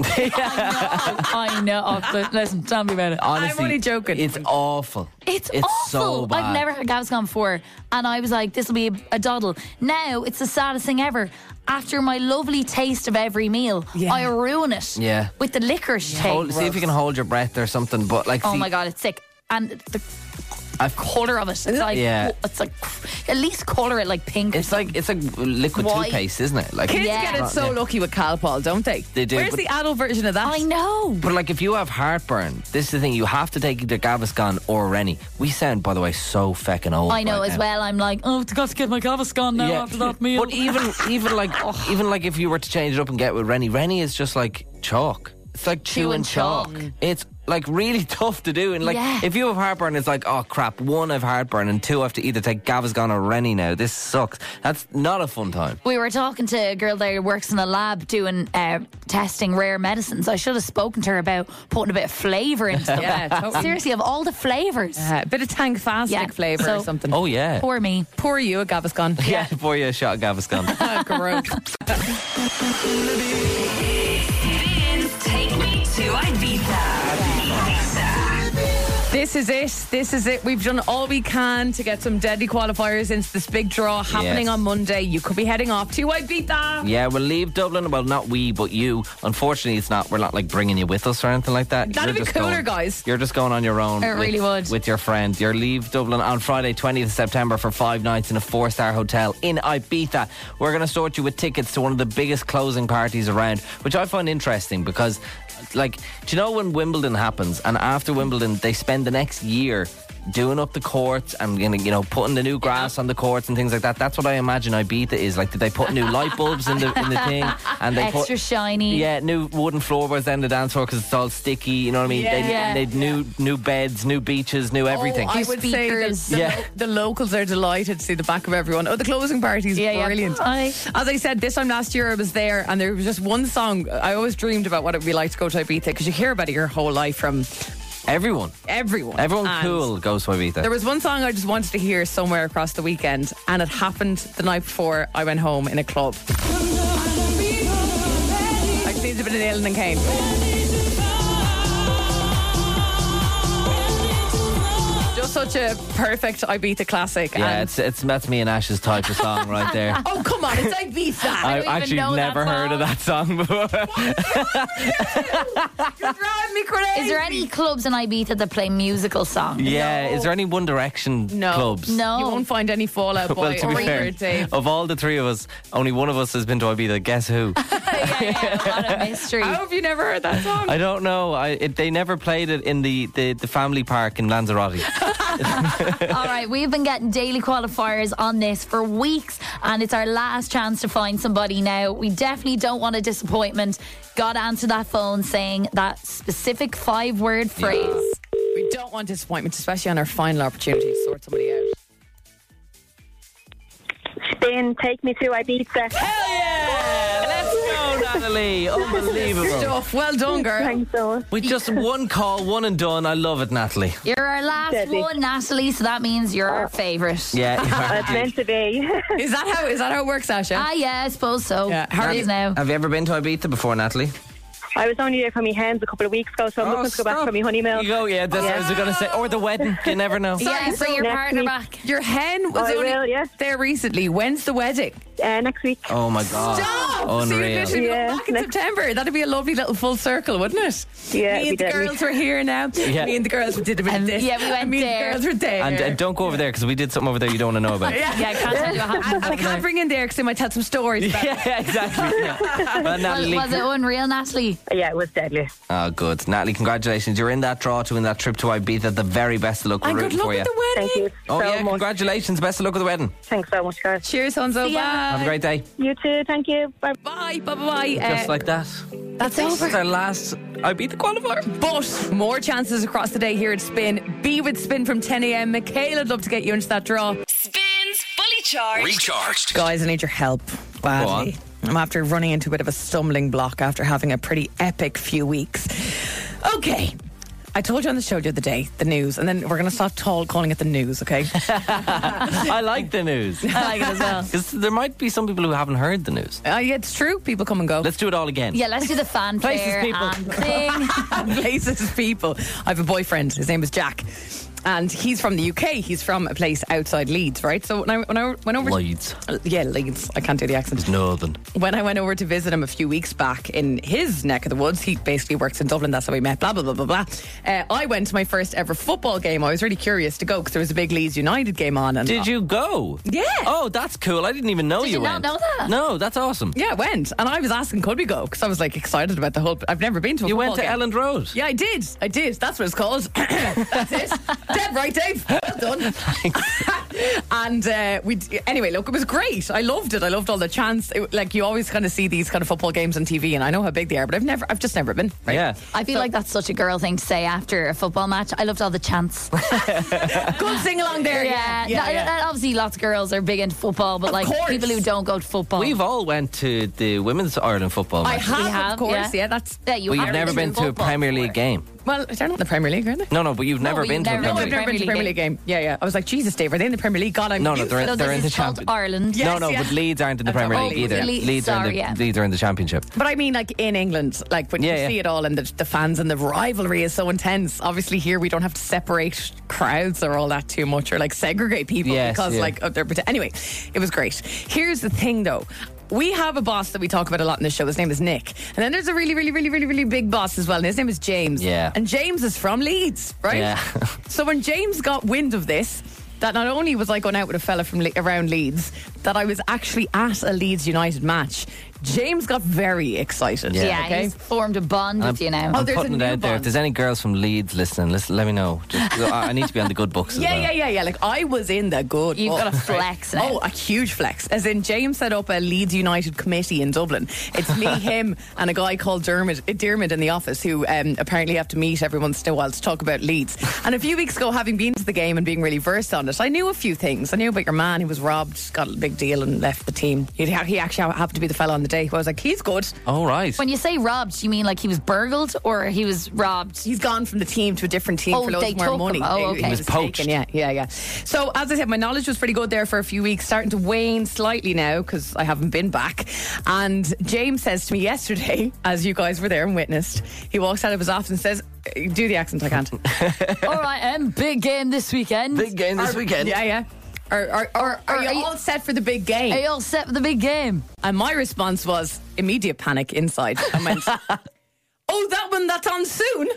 I know. Oh, li- listen, tell me about it. Honestly, only joking. It's awful. It's, It's awful. so bad. I've never had Gaviscon before, and I was like, "This will be a, a doddle." Now it's the saddest thing ever. After my lovely taste of every meal, Yeah. I ruin it. Yeah. with the licorice Hold, taste. see if you can hold your breath or something. But like, Oh see, my god, it's sick. And the I've- colour of it, it's like, Yeah. it's like, at least colour it like pink. it's like it's like liquid Why? toothpaste, isn't it? Like, Kids Yeah. get it so Yeah. lucky with Calpol, don't they? They do, Where's but- the adult version of that? I know. But like, if you have heartburn, this is the thing. You have to take either Gaviscon or Rennie. We sound, by the way, so feckin' old. I know right as now. well. I'm like, oh, I've got to get my Gaviscon now Yeah. after that meal. But even even like even like if you were to change it up and get with Rennie, Rennie is just like chalk. It's like chewing Chewing chalk. chalk. It's like really tough to do. And like, Yeah. if you have heartburn, it's like, oh crap, one, I've heartburn, and two, I have to either take Gaviscon or Rennie now. This sucks. That's not a fun time. We were talking to a girl there who works in a lab doing uh, testing rare medicines. I should have spoken to her about putting a bit of flavour into them. Yeah, totally. Seriously, of all the flavours. Uh, a bit of Tank Fastic Yeah, flavour so- or something. Oh yeah. Poor me. Pour you a Gaviscon. Yeah, pour you a shot of Gaviscon. Gross. Spins Take Me to Ibiza. This is it. This is it. We've done all we can to get some deadly qualifiers into this big draw happening Yes. on Monday. You could be heading off to Ibiza. Yeah, we'll leave Dublin. Well, not we, but you. Unfortunately, it's not. We're not like bringing you with us or anything like that. That'd You're be just cooler, going- guys. You're just going on your own. It with, really would. with your friend. You're leave Dublin on Friday, twentieth of September, for five nights in a four-star hotel in Ibiza. We're going to sort you with tickets to one of the biggest closing parties around, which I find interesting because, like, do you know when Wimbledon happens, and after Wimbledon they spend the next year doing up the courts and, you know, putting the new grass on the courts and things like that? That's what I imagine Ibiza is like. Did they put new light bulbs in the in the thing? And they Extra put shiny. yeah, new wooden floorboards down the dance floor because it's all sticky. You know what I mean? They, Yeah. they new new beds, new beaches, new everything. Oh, I would say that Speakers. the, Yeah. the locals are delighted to see the back of everyone. Oh, the closing party is Yeah, yeah. brilliant. Aye. As I said, this time last year I was there and there was just one song. I always dreamed about what it would be like to go to Ibiza because you hear about it your whole life from Everyone, everyone. everyone And cool goes to Ibiza. There was one song I just wanted to hear somewhere across the weekend, and it happened the night before I went home in a club. I just needed a bit of Nailing and Kane. Just such a perfect Ibiza classic. yeah, and it's it's that's me and Ash's type of song right there. oh, come on, it's Ibiza. I've even actually know that never heard of that song before. You're driving me crazy. Is there any clubs in Ibiza that play musical songs? Yeah, is there any One Direction No. clubs? No. You won't find any Fallout Boy Well, to or be fair, Weird Dave. of all the three of us, only one of us has been to Ibiza. Guess who? yeah, yeah, a lot of mystery. How have you never heard that song? I don't know. I it, they never played it in the, the, the family park in Lanzarote. All right, we've been getting daily qualifiers on this for weeks, and it's our last chance to find somebody now. We definitely don't want a disappointment. Got to answer that phone saying that specific five word phrase. We don't want disappointment, especially on our final opportunity to sort somebody out. Spin, take me to Ibiza. Hell yeah! Let's go, Natalie. Unbelievable. Stuff. Well done, girl. Thanks so much. With just one call, one and done. I love it, Natalie. You're our last Deadly. one, Natalie, so that means you're our favourite. Yeah. you are It's indeed. meant to be. Is that how? Is that how it works, Asha? Ah, yeah, I suppose so. Yeah, how It are is you- now. Have you ever been to Ibiza before, Natalie? I was only there for my hands a couple of weeks ago, so I'm looking to go back for my honeymoon. You go, yeah, that's what I was going to say. Or the wedding. You never know. Yeah, bring your next partner week. back. Your hen was I only will, yeah. there recently. When's the wedding? Uh, next week. Oh my God. Stop! So you Unreal. literally Yeah, go back in next- September. That'd be a lovely little full circle, wouldn't it? Yeah, Me it'd and be the deadly. girls were here now. Yeah. Me and the girls did a bit of And- this. yeah, we went and me there. And the girls were there. And uh, don't go over there because we did something over there you don't want to know about. yeah. Yeah, I can't tell you what happened. And I over can't there. bring in there because they might tell some stories. About Yeah, exactly. Yeah. Well, Was, Natalie. was it unreal, Natalie? Yeah, it was deadly. Oh, good. Natalie, congratulations. You're in that draw to win that trip to Ibiza. The very best of luck. We're And good rooting luck for you. with the wedding. Thank you Oh, so yeah, much. congratulations. Best of luck with the wedding. Thanks so much, guys. Cheers, Honzo. See ya. Have a Bye. great day. You too. Thank you. Bye. Bye. Bye. Bye. Just Uh, like that. that's This over. is our last Ibiza qualifier. But more chances across the day here at Spin. Be with Spin from ten a.m. Michaela, I'd love to get you into that draw. Spins Fully Charged. Recharged. Guys, I need your help badly. I'm after running into a bit of a stumbling block after having a pretty epic few weeks. Okay. I told you on the show the other day, the news, and then we're going to stop tall calling it the news, okay? I like the news. I like it as well. Because there might be some people who haven't heard the news. Uh, yeah, it's true. People come and go. Let's do it all again. Yeah, let's do the fanfare Places, people. and thing. Places, people. I have a boyfriend. His name is Jack. And he's from the U K. He's from a place outside Leeds, right? So when I, when I went over... Leeds. Uh, yeah, Leeds. I can't do the accent. Northern. When I went over to visit him a few weeks back in his neck of the woods, he basically works in Dublin, that's how we met, blah, blah, blah, blah, blah. Uh, I went to my first ever football game. I was really curious to go because there was a big Leeds United game on. And Did you go? Yeah. Oh, that's cool. I didn't even know Did you not went. know that? No, that's awesome. Yeah, I went. And I was asking, could we go? Because I was like excited about the whole... I've never been to a You football went to game. Elland Road. Yeah, I did. I did. That's what it's called. That's it. Dead right, Dave. Well done. and uh, we anyway. Look, it was great. I loved it. I loved all the chants. It, like you always kind of see these kind of football games on T V, and I know how big they are, but I've never, I've just never been. Right? Yeah. I feel like that's such a girl thing to say after a football match. I loved all the chants. Good sing along there. Yeah, yeah, no, yeah. obviously lots of girls are big into football, but Of like course. people who don't go to football. We've all went to the women's Ireland football I match. have, We have, of course. yeah. Yeah, that's. yeah, you But you've have never been to a football Premier before. League game. Well, they're not in the Premier League, are they? No, no, but you've never but been you've to a never No, Premier I've League. never been to the Premier League game. Yeah, yeah. I was like, Jesus, Dave, are they in the Premier League? God, I'm No, no, used they're, to So they're this in the is called champion. Ireland. Yes, no, no, yeah. but Leeds aren't in the Oh, Premier oh, League either. really? Leeds, are in Sorry, the, yeah. Leeds are in the Championship. But I mean, like in England, like when Yeah, you yeah. see it all and the, the fans and the rivalry is so intense. Obviously, here we don't have to separate crowds or all that too much or like segregate people Yes, because yeah. like oh, they're. Anyway, it was great. Here's the thing, though. We have a boss that we talk about a lot in the show. His name is Nick. And then there's a really, really, really, really, really big boss as well. And his name is James. Yeah. And James is from Leeds, right? Yeah. So when James got wind of this, that not only was I going out with a fella from Le- around Leeds, that I was actually at a Leeds United match, James got very excited. Yeah. Yeah, okay. he's formed a bond with you now. Oh, I'm there's a putting it new out there. If bond. there's any girls from Leeds listening, listen, let me know. Just, I I need to be on the good books as Yeah, well. yeah, yeah, yeah. Like I was in the good. You've got a books, right? flex now. Oh, a huge flex. As in, James set up a Leeds United committee in Dublin. It's me, him, and a guy called Dermot, uh, Dermot in the office who um, apparently have to meet every once in a while to talk about Leeds. And a few weeks ago, having been to the game and being really versed on it, I knew a few things. I knew about your man who was robbed, got a big deal, and left the team. He, he actually happened to be the fella on the day. I was like, he's good. Oh, right. When you say robbed, you mean like he was burgled or he was robbed? He's gone from the team to a different team Oh, for loads they more took money. him. Oh, okay. He He was poached. taken, yeah, yeah, yeah. So as I said, my knowledge was pretty good there for a few weeks, starting to wane slightly now because I haven't been back. And James says to me yesterday, as you guys were there and witnessed, he walks out of his office and says, "Do the accent, I can't." All right, um, big game this weekend. Big game this weekend. Yeah, yeah. Are, are, are, are you are you- all set for the big game? Are you all set for the big game? And my response was immediate panic inside. I went, "Oh, that one that's on soon."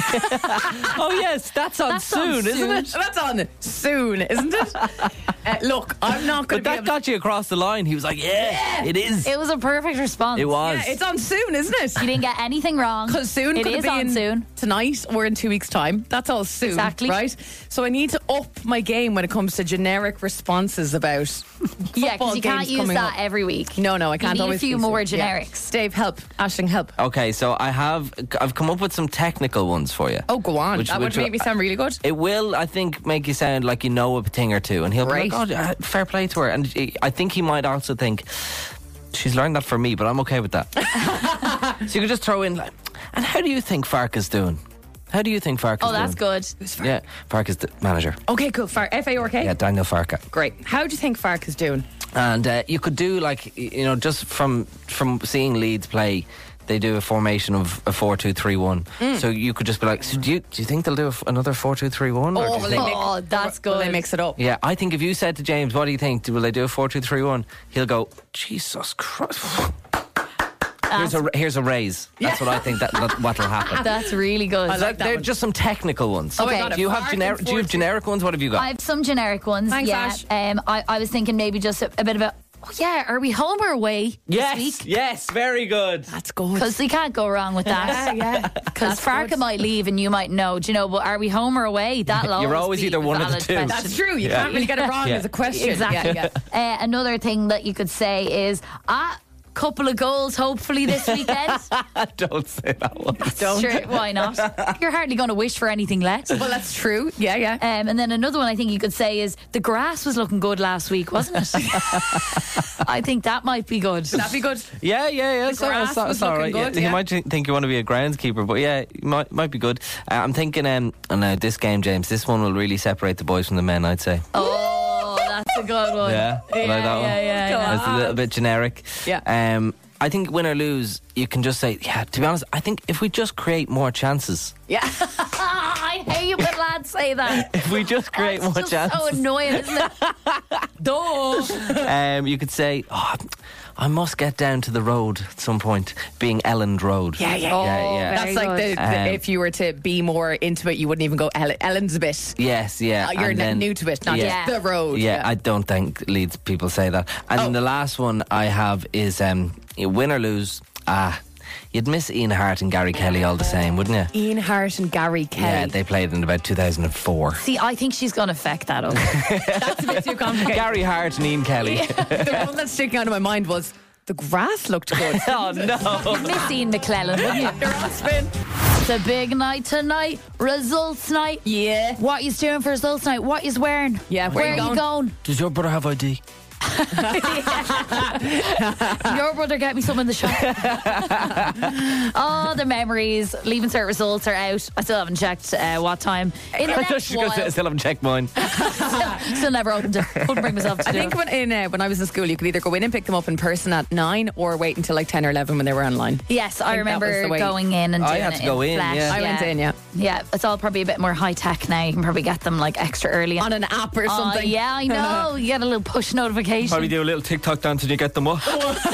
Oh, yes, that's on That's on soon, isn't soon. it? That's on soon, isn't it? uh, look, I'm not going But to be that able got you across the line. He was like, yeah, it is. It was a perfect response. It was. Yeah, it's on soon, isn't it? You didn't get anything wrong. Because soon It could is have on been soon. tonight or in two weeks' time. That's all soon, Exactly. right? So I need to up my game when it comes to generic responses about Yeah, football because you can't games use coming that up. every week. No, no, I can't. need a always few use more it. Yeah. generics. Dave, help. Ashling, help. Okay, so I have I've come up with some technical ones for you. Oh, go on. Which- that which would make me sound really good. It will, I think, make you sound like you know a thing or two, and he'll Right. be like, "Oh, uh, fair play to her." And he- I think he might also think she's learned that from me, but I'm okay with that. So you could just throw in like, and how do you think Fark is doing? How do you think Fark is Oh, that's doing? good. Yeah, Fark is the manager. Okay, cool. Far- F A R K? Yeah, Daniel Farka. Great. How do you think Fark is doing? And uh, you could do like y- you know just from from seeing Leeds play, they do a formation of a four two three one. So you could just be like, so do you do you think they'll do a f- another four two three one? Oh, will they make- Oh, that's Will good. they mix it up? Yeah, I think if you said to James, "What do you think? Will they do a four two three one?" He'll go, "Jesus Christ." Here's a here's a raise. That's what I think that, that what'll happen. That's really good. I like that They're one. just some technical ones. Oh, I Okay. got it. Do you have Fark generic? and Do you have four two. generic ones? What have you got? I have some generic ones. Thanks, yeah. Ash. Um, I, I was thinking maybe just a, a bit of a. Oh yeah, are we home or away yes, this week? yes, very good. That's good. Because you can't go wrong with that. Yeah, yeah. Because That's Farka good. might leave and you might know. Do you know? But are we home or away? That'll You're always always be either a one of the valid two. question. That's true. You Yeah. can't really get it wrong Yeah. as a question. Exactly. Yeah, yeah. Uh, another thing that you could say is ah, couple of goals hopefully this weekend. Don't say that one. Don't. Sure, why not? You're hardly going to wish for anything less. Well, that's true. Yeah, yeah. Um, and then another one I think you could say is the grass was looking good last week, wasn't it? I think that might be good. That'd be good. Yeah, yeah, yeah. The So, grass so, was so, looking right. good, Yeah, yeah. You might thi- think you want to be a groundskeeper, but yeah, it might might be good. Uh, I'm thinking, um, and now this game, James, this one will really separate the boys from the men. I'd say. Oh, that's a good one. Yeah, I like that one. yeah, yeah, yeah. It's a little bit generic. Yeah. Um, I think win or lose, you can just say, yeah. To be honest, I think if we just create more chances, Yeah. Ah, I hate when lads say that. if we just create That's more just chances, so annoying, isn't it? Duh. um, you could say, oh, I must get down to the road at some point, being Elland Road. Yeah, yeah, Oh, yeah, yeah. That's very like the, good. the Um, if you were to be more intimate, you wouldn't even go Ellen, Ellen's a bit. Yes, yeah. Uh, you're and n- then- new to it, not yeah. just the road. Yeah, I don't think Leeds people say that. And Oh. then the last one I have is um, win or lose. Ah, You'd miss Ian Hart and Gary Kelly all the same, wouldn't you? Ian Hart and Gary Kelly. Yeah, they played in about two thousand four. See, I think she's going to feck that up. That's a bit too complicated. Gary Hart and Ian Kelly. The one that's sticking out of my mind was the grass looked good. Oh no. Miss Ian McClellan, wouldn't you? They're on spin. It's a big night tonight. Results night. Yeah. What you doing for results night? What you wearing? Yeah, where where you are you going? Does your brother have I D? Your brother get me some in the shop. Oh, the memories. Leaving cert results are out. I still haven't checked uh, what time. In the I thought next she was going to while, say, still haven't checked mine. still never opened it. Couldn't bring myself to I do think it. when in uh, when I was in school, you could either go in and pick them up in person at nine or wait until like ten or eleven when they were online. Yes, I, think that was remember the way- going in and I doing had it to go in, flesh. yeah. I went in, yeah. Yeah, it's all probably a bit more high tech now. You can probably get them like extra early On an app or Oh, something. yeah, I know. You get a little push notification. Probably do a little TikTok dance and you get them what?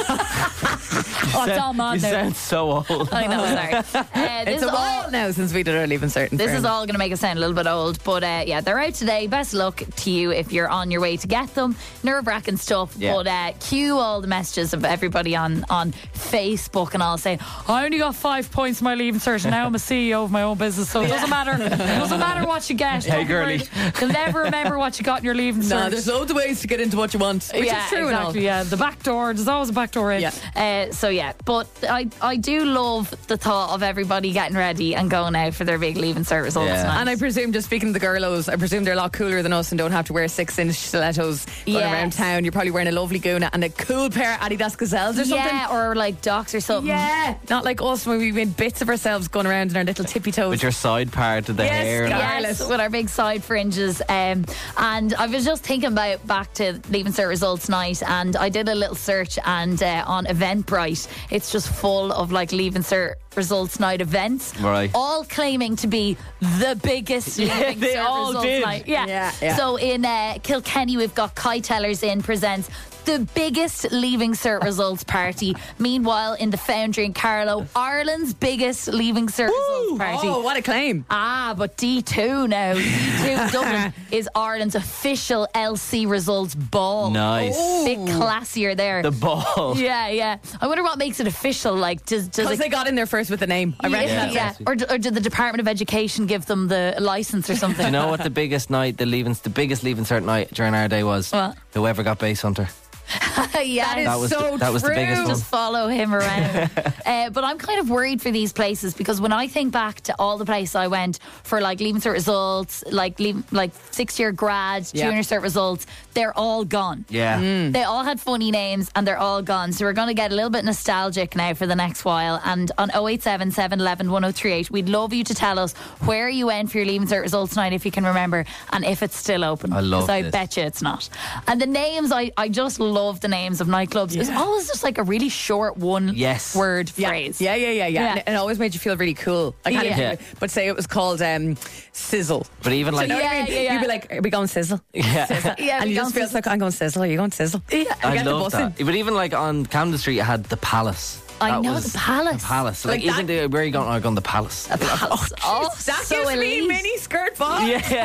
Oh, it's all mad You now. sound so old. I know, sorry. Uh, this It's is a while all. now since we did our leaving cert. in This is fairness. all going to make us sound a little bit old, but uh, yeah, they're out today. Best of luck to you if you're on your way to get them. Nerve-wracking stuff, Yeah. but uh, cue all the messages of everybody on, on Facebook and all saying, I only got five points in my leaving cert and now I'm a C E O of my own business, so it doesn't matter. It doesn't matter what you get. Hey, Don't be girly. worried. You'll never remember what you got in your leaving cert. No, there's loads of ways to get into what you want, which yeah, is true and all. exactly. Yeah, the back door. There's always a back door in. Yeah. Uh, so yeah, but I I do love the thought of everybody getting ready and going out for their big leaving cert results. Yeah. tonight. And I presume, just speaking of the girlos, I presume they're a lot cooler than us and don't have to wear six-inch stilettos going Yes. around town. You're probably wearing a lovely Guna and a cool pair of Adidas Gazelles or something. yeah, or like Docs or something. Yeah, not like us when we made bits of ourselves going around in our little tippy toes. With your side part of the Yes, hair. and guys. all. Yes, Scarlet. with our big side fringes. Um, and I was just thinking about back to Leaving Cert Results Night, and I did a little search, and uh, on Eventbrite, it's just full of like Leaving Cert Results Night events, Right. all claiming to be the biggest Leaving they Cert all Results did. Night. Yeah. Yeah, yeah. So in uh, Kilkenny, we've got Kai Tellers in presents the biggest Leaving Cert Results party. Meanwhile, in the Foundry in Carlow, Ireland's biggest Leaving Cert Results party. Oh, what a claim. Ah, but D two now. D two Dublin is Ireland's official L C results ball. Nice. Bit classier there. The ball. yeah, yeah. I wonder what makes it official. Like, does, does Because it. they got in there first with the name. I reckon yeah, that's yeah. it. Or, do- or did the Department of Education give them the license or something? Do you know what the biggest night, the leaving, the biggest leaving cert night during our day was? What? Whoever got Base Hunter. yeah, That is That was so the, that was the true. biggest one. just follow him around. uh, but I'm kind of worried for these places because when I think back to all the places I went for like leaving cert results, like leave, like six year grads, Yeah. junior cert results, they're all gone. Yeah. They all had funny names and they're all gone. So we're going to get a little bit nostalgic now for the next while. And on oh eight seven, seven one one, one oh three eight, we'd love you to tell us where you went for your leaving cert results night if you can remember and if it's still open. I love 'Cause I this. bet you it's not. And the names, I, I just love the names of nightclubs. It's always just like a really short one Yes. word Yeah. phrase. Yeah, yeah, yeah, yeah. Yeah. And it always made you feel really cool. I can't even Yeah. do it. But say it was called um, Sizzle. But even like, You know what I Yeah, mean? yeah, yeah. You'd be like, are we going Sizzle? yeah. Yeah, and we you don't just feel sizzle. like, I'm going Sizzle. Are you going Sizzle? Yeah. I get the love bus in. that. But even like on Camden Street, you had the Palace. I That know, was the Palace. The Palace. Like, Like even that- the, where are you going? I'm going the Palace. Palace. Oh, That so gives me elite. mini skirt ball.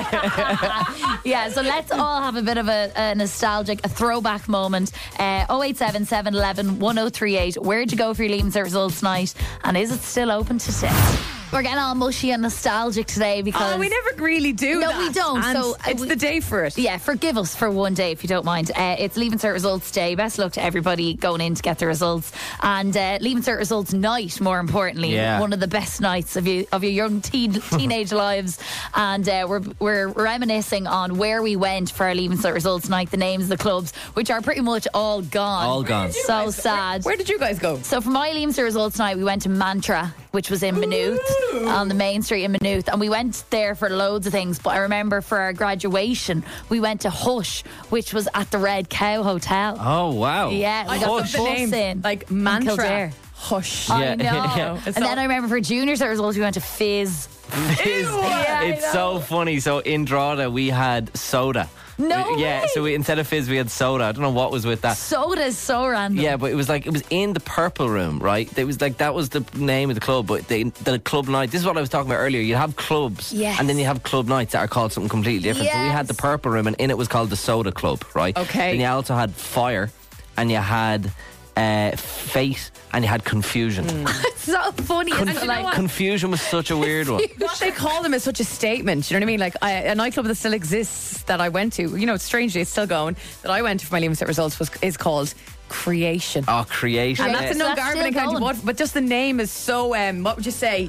Yeah, so let's all have a bit of a, a nostalgic, a throwback moment. Uh, oh eight seven, seven one one, one oh three eight. Where'd you go for your leaving cert results night? And is it still open today? We're getting all mushy and nostalgic today because Oh, we never really do No, that. we don't. And So, uh, it's we- the day for it. Yeah, forgive us for one day if you don't mind. Uh, it's Leaving Cert Results Day. Best luck to everybody going in to get the results. And uh, Leaving Cert Results Night, more importantly. Yeah. One of the best nights of, you, of your young teen, teenage lives. And uh, we're, we're reminiscing on where we went for our Leaving Cert Results Night, the names of the clubs, which are pretty much all gone. All gone. So sad. Where did you guys go? So for my Leaving Cert Results Night, we went to Mantra, which was in Maynooth, on the main street in Maynooth, and we went there for loads of things. But I remember for our graduation, we went to Hush, which was at the Red Cow Hotel. Oh, wow. Yeah, we I got love the the bus name. in, Like in Mantra. Kildare. Hush. I Yeah. know. Yeah. And It's then all- I remember for junior cert results, we went to Fizz. Yeah, I It's know. so funny. So in Drogheda, we had soda. No We- Yeah, way. so we, instead of fizz, we had soda. I don't know what was with that. Soda is so random. Yeah, but it was like, it was in the Purple Room, right? It was like, that was the name of the club, but the, the club night, this is what I was talking about earlier. You have clubs, Yes. and then you have club nights that are called something completely different. So we had the Yes. Purple Room, and in it was called the Soda Club, right? Okay. Then you also had Fire, and you had uh, fate, and you had confusion. It's so funny. And It's you know like, what? Confusion was such a weird one. What they call them is such a statement. You know what I mean? Like I, a nightclub that still exists that I went to. You know, strangely, it's still going. That I went to for my Leaving Cert results was is called Creation. Oh, creation. And that's in That's Dungarvan still in County going. Waterford. But just the name is so, um, what would you say?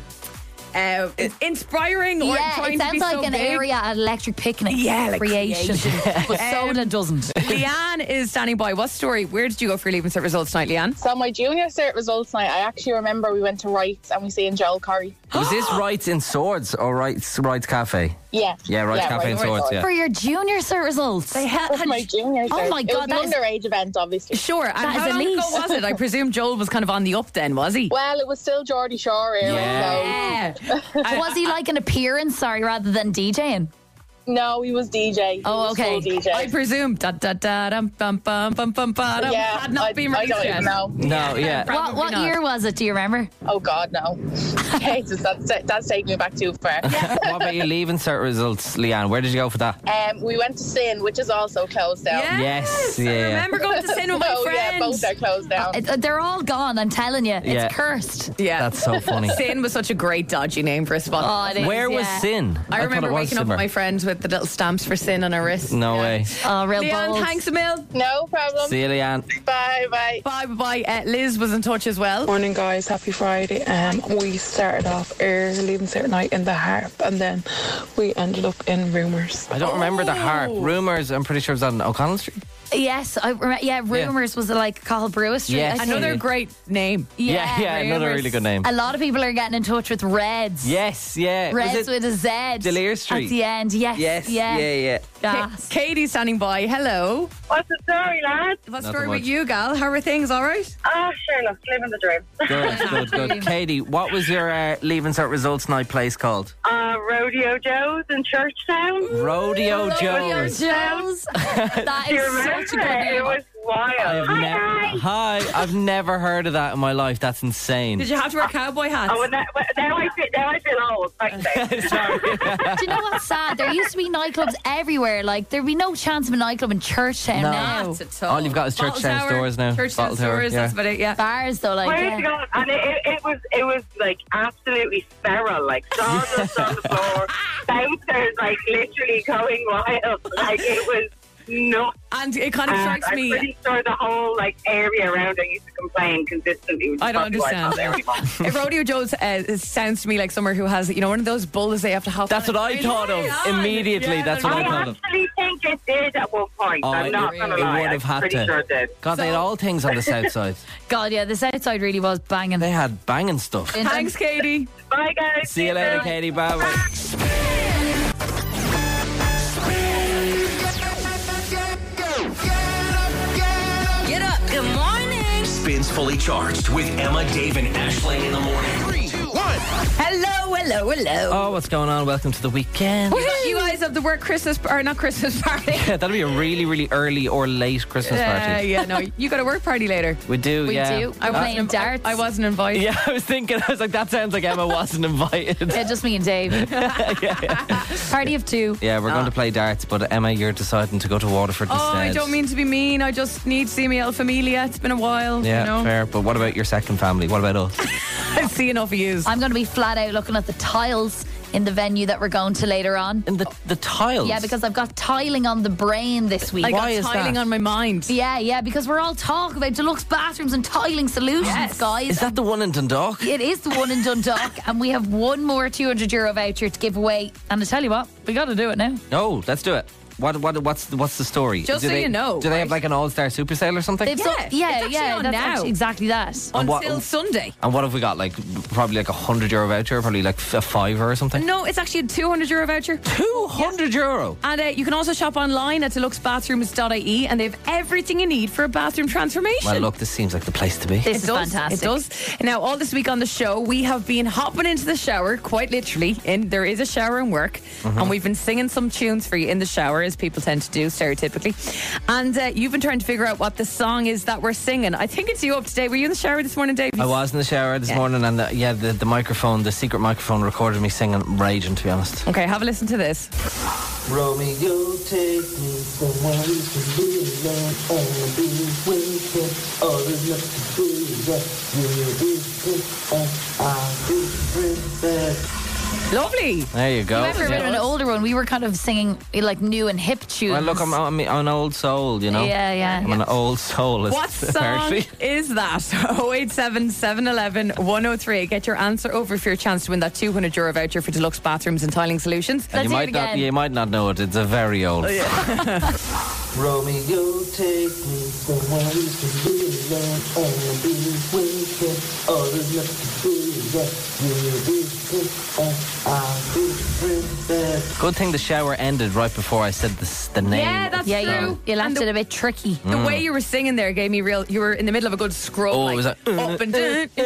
Uh, inspiring or yeah, trying it to be sounds like so an big? area at Electric Picnic. Yeah, like creation. But soda Um, doesn't. Leanne is standing by. What story? Where did you go for your Leaving Cert results tonight, Leanne? So my junior cert results night, I actually remember we went to Wrights and we seen Joel Curry. Was this Wrights in Swords or Wrights, Wrights Cafe? Yeah. Yeah, Wrights Cafe in Wrights Swords, yeah. For your junior cert results. They had, For my junior Oh cert. my It God, was an that is- underage event, obviously. Sure. And That how is long elite. ago was it? I presume Joel was kind of on the up then, was he? Well, it was still Geordie Shore era. Yeah. Was he like an appearance, sorry, rather than DJing? So no, he was D J. He Oh, was okay. full D J. I presume da da da dum bum bum bum bum ba dum yeah, had not I, been I released don't yet. even know. No, yeah. Probably What, what not. year was it? Do you remember? Oh God, no. Jesus, that's that's taking me back too far. What about your Leaving Cert results, Leanne? Where did you go for that? Um, we went to Sin, which is also closed down. Yes, Yes, yeah. I remember going to sin with my Oh yeah, friends. both are closed down. It- uh, they're all gone, I'm telling you. It's Yeah. cursed. Yeah, That's so funny. Sin was such a great dodgy name for a spot. Oh, it is, Where was yeah. Sin? I thought remember it was waking up Simmer. with my friends with the little stamps for Sin on our wrist. No Yeah. way. Oh, real Leanne, bold. thanks a mil. No problem. See you, Leanne. Bye, bye. Bye, bye, bye. Uh, Liz was in touch as well. Morning, guys. Happy Friday. Um, we started off early, leaving Saturday night in the Harp, and then we ended up in Rumours. I don't remember the harp. Rumours, I'm pretty sure it was on O'Connell Street. Yes, I remember. Yeah, Rumours was it like Cathal Brewer Street? Yes. I think. Another great name. Yeah, yeah, another Rumours. really good name. A lot of people are getting in touch with Reds. Yes, yeah. Reds was it with a Z. Delir Street? At the end, yes. Yes, yeah. yeah, yeah. Gas. Katie's standing by. Hello. What's the story, lad? What's the Nothing story much. with you, gal? How are things? All right? Ah, sure, look, living the dream. Good, good, good. Katie, what was your uh, Leaving Cert results night place called? Uh, Rodeo Joe's in Churchtown. Rodeo Rodeo Joe's. Joe's. That Do you is remember such a good it? name. It was wild. I've Hi, never. hi. Hi, I've never heard of that in my life. That's insane. Did you have to wear cowboy hats? Oh, well, now, well, now I feel, now I feel old. Thanks, Sorry. Do you know what's sad? There used to be nightclubs everywhere. Like, there'd be no chance of a nightclub in Churchtown No. now. Not at all. All you've got is Bottle Churchtown Tower, stores now. Churchtown Bottle Tower, stores, yeah. that's about it, yeah. Bars, though, like, Where's yeah. it going? And it, it, it was it was like absolutely sterile, like sawdust on the floor, bouncers like literally going wild, like it was nuts. And it kind of And strikes I'm me. pretty sure the whole like area around it used to complain consistently. Which is I don't probably why it's not understand. there anymore. If Rodeo Joe's uh, it sounds to me like somewhere who has, you know, one of those bulls they have to hop That's on. what I thought of Yeah, immediately. yeah, That's what I I thought of. actually think it did at one point. Oh, I'm it- not going to it lie. would have I'm had pretty to. sure it did. God, they had all things on the south side. God, yeah, the south side really was banging. They had banging stuff. Thanks, Katie. Bye, guys. See you later, Katie. Bye bye. Get up. Good morning. Spins Fully Charged with Emma, Dave, and Ashling in the morning. Three, two, one. Hello, hello, hello. Oh, what's going on? Welcome to the weekend. You guys have the work Christmas, or not Christmas party. Yeah, that'll be a really, really early or late Christmas Uh, party. yeah, no, you got a work party later. We do, We yeah. do. I We're wasn't playing inv- darts. I, I wasn't invited. Yeah, I was thinking, I was like, that sounds like Emma wasn't invited. Yeah, just me and Dave. Party of two. Yeah, we're going to play darts, but Emma, you're deciding to go to Waterford Oh, instead. I don't mean to be mean. I just need to see me El Familia. It's been a while. Yeah, you know? fair. But what about your second family? What about us? I see enough of yous. I'm going to be flat out looking at the tiles in the venue that we're going to later on. And the the tiles. Yeah, because I've got tiling on the brain this week. I got Why is tiling that? on my mind. Yeah, yeah, because we're all talking about deluxe bathrooms and tiling solutions, Yes. guys. Is that the one in Dundalk? It is the one in Dundalk, and we have one more two hundred euro voucher to give away. And I tell you what, we got to do it now. No, let's do it. What what what's the, what's the story? Just do so they, you know, do they have right? like an all-star super sale or something? They've Yeah, so- it's yeah, actually yeah. on That's now. actually exactly that. And what- Until Sunday. And what have we got? Like probably like a hundred euro voucher, probably like a fiver or something. No, it's actually a two hundred euro voucher. Two hundred euro. And uh, you can also shop online at deluxe bathrooms dot I E, and they have everything you need for a bathroom transformation. Well, look, this seems like the place to be. This It is does. fantastic. It does. Now, all this week on the show, we have been hopping into the shower, quite literally. In there is a shower and work, Mm-hmm. and we've been singing some tunes for you in the shower. as people tend to do stereotypically. And uh, you've been trying to figure out what the song is that we're singing. I think it's you up today. Were you in the shower this morning, Dave? I was in the shower this Yeah. morning, and the, yeah, the, the microphone, the secret microphone, recorded me singing raging. To be honest. Okay, have a listen to this. Romeo, take me somewhere we can be alone and be with all there's nothing to do that you'll be good and I'll be princess. Lovely. There you go. You ever been an older one? We were kind of singing like new and hip tunes. Well, look, I'm, I'm, I'm an old soul, you know. Yeah, yeah. I'm an old soul. What song is that? oh eight seven, seven one one, one oh three. Get your answer over for your chance to win that two hundred euro voucher for Deluxe Bathrooms and Tiling Solutions. And you might not, you might not know it. It's a very old. Oh, yeah. Romeo, take me somewhere we can be alone and be with all there's nothing to do that you'll be good and I'll be princess. Good thing the shower ended right before I said this, the name. Yeah, that's yeah, true. you, you left And it a bit tricky. The way you were singing there gave me real. You were in the middle of a good scrub, Oh, like, was that- up and down, uh,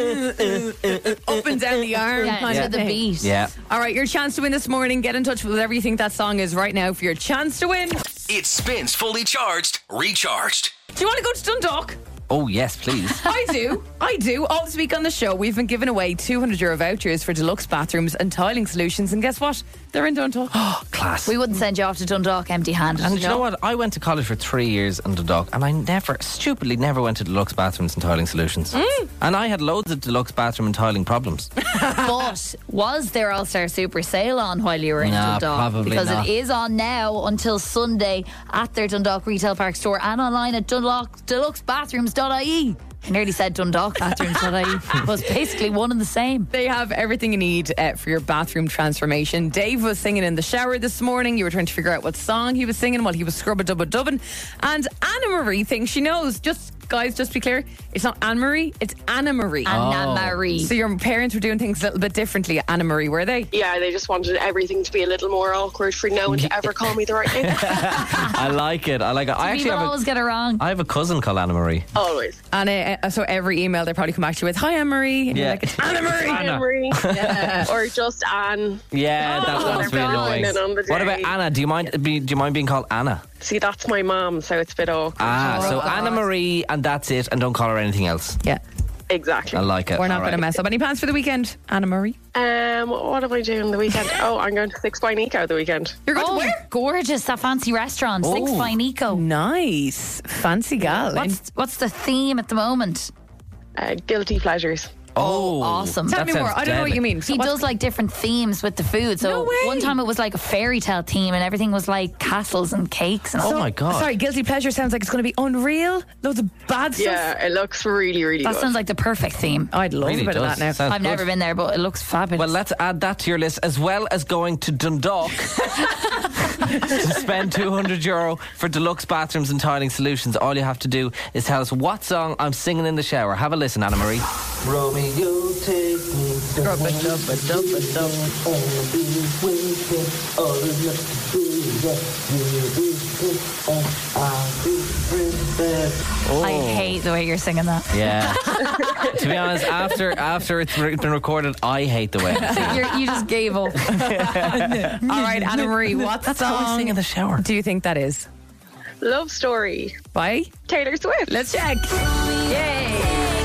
uh, uh, up and down the arm, Yeah, kind to of the thing. beat. Yeah. All right, your chance to win this morning. Get in touch with whatever you think that song is right now for your chance to win. It spins fully charged, recharged. Do you want to go to Dundalk? Oh, yes, please. I do. I do. All this week on the show, we've been giving away two hundred euro vouchers for Deluxe Bathrooms and Tiling Solutions. And guess what? They're in Dundalk. Class. We wouldn't send you off to Dundalk empty-handed. And you know what? I went to college for three years in Dundalk, and I never, stupidly, never went to Deluxe Bathrooms and Tiling Solutions. Mm. And I had loads of Deluxe bathroom and tiling problems. But was there All-Star Super Sale on while you were in Nah, Dundalk? probably because not. it is on now until Sunday at their Dundalk Retail Park store and online at Dundalk deluxe bathrooms dot I E. I nearly said Dundalk bathrooms dot I E. It was basically one and the same. They have everything you need uh, for your bathroom transformation. Dave was singing in the shower this morning. You were trying to figure out what song he was singing while he was scrub-a-dub-a-dubbing. And Anna Marie thinks she knows. Just guys, just to be clear, it's not Anne Marie, it's Anna Marie. Anna Marie. So your parents were doing things a little bit differently, Anna Marie, were they? Yeah, they just wanted everything to be a little more awkward for no one to ever call me the right name. I like it. I like it. I actually People have always a, get it wrong. I have a cousin called Anna Marie. Always. And uh, so every email they probably come back to you with, "Hi, Anne Marie." And Yeah. you're like, "It's Anna Marie." Anna Marie. Or just Anne. Yeah, that Oh, must be they're annoying. fine on the What about day. Anna? Do you mind? Be, do you mind being called Anna? See, that's my mom, so it's a bit awkward. Ah, so Oh, God. Anna Marie, and that's it, and don't call her anything else. Yeah. Exactly. I like it. We're not All going to right. mess up. Any plans for the weekend, Anna Marie? Um, what am I doing the weekend? Oh, I'm going to Six by Nico the weekend. You're going Oh, to where? gorgeous. That fancy restaurant. Six Oh. Fine Eco. Nice. Fancy gal. What's, what's the theme at the moment? Uh, guilty pleasures. Oh, awesome. Tell that me more. sounds I don't know what deadly. you mean. So He what's- does like different themes with the food. So No way. one time it was like a fairy tale theme and everything was like castles and cakes and Oh all. my God. Sorry, guilty pleasure sounds like it's going to be unreal. Loads of bad stuff. Yeah, it looks really, really That good. sounds like the perfect theme. I'd love Really a bit does. of that now. Sounds I've good. never been there, but it looks fabulous. Well, let's add that to your list, as well as going to Dundalk to spend two hundred euro for Deluxe Bathrooms and Tiling Solutions. All you have to do is tell us what song I'm singing in the shower. Have a listen, Anna Marie. Romeo, take me somewhere we can be alone and be with all there's nothing to do that you'll be good and I'll be princess. Oh. I hate the way you're singing that. Yeah. To be honest, after after it's re- been recorded, I hate the way I sing. You're, you just gave up. All right, Anna Marie, what That's how I song sing in the shower. do you think that is? Love Story. By Taylor Swift. Let's check. Yay.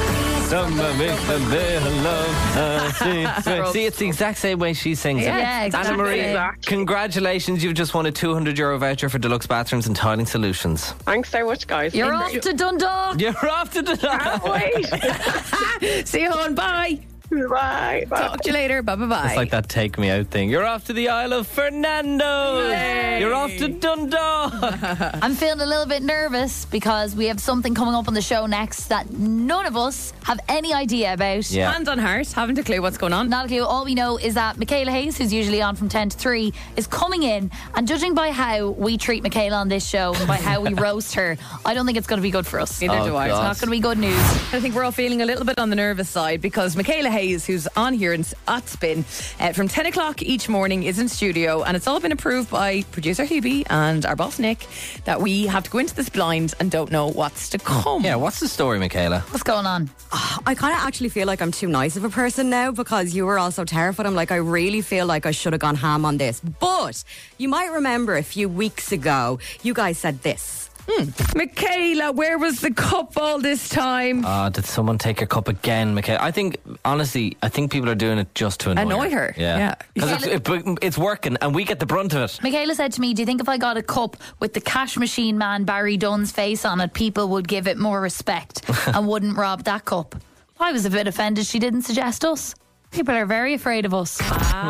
See, it's the exact same way she sings Yeah, it. yeah, exactly. Anna Marie, Exactly. congratulations. You've just won a two hundred euro voucher for Deluxe Bathrooms and Tiling Solutions. Thanks so much, guys. You're off to Dundalk. You're off to the... Can't wait. See you hon. Bye. Bye. Bye. Talk to you later. Bye bye bye. It's like that take me out thing. You're off to the Isle of Fernando. Yay. You're off to Dundalk. I'm feeling a little bit nervous because we have something coming up on the show next that none of us have any idea about. Yeah. Hand on heart, haven't a clue what's going on. Not a clue. All we know is that Michaela Hayes, who's usually on from ten to three, is coming in, and judging by how we treat Michaela on this show and by how we roast her, I don't think it's going to be good for us. Neither Oh, do I. God. It's not going to be good news. I think we're all feeling a little bit on the nervous side because Michaela Hayes Hayes, who's on here in, at Spin uh, from ten o'clock each morning, is in studio, and it's all been approved by producer Hebe and our boss Nick that we have to go into this blind and don't know what's to come. Yeah, what's the story, Michaela? What's going on? I kind of actually feel like I'm too nice of a person now because you were all so terrified. I'm like, I really feel like I should have gone ham on this. But you might remember a few weeks ago, you guys said this. Hmm. Michaela, where was the cup all this time? Uh, did someone take your cup again, Michaela? I think, honestly, I think people are doing it just to annoy, Annoy her, yeah. Because it's, it, it's working and we get the brunt of it. Michaela said to me, do you think if I got a cup with the cash machine man Barry Dunn's face on it, people would give it more respect and wouldn't rob that cup? I was a bit offended she didn't suggest us. People are very afraid of us.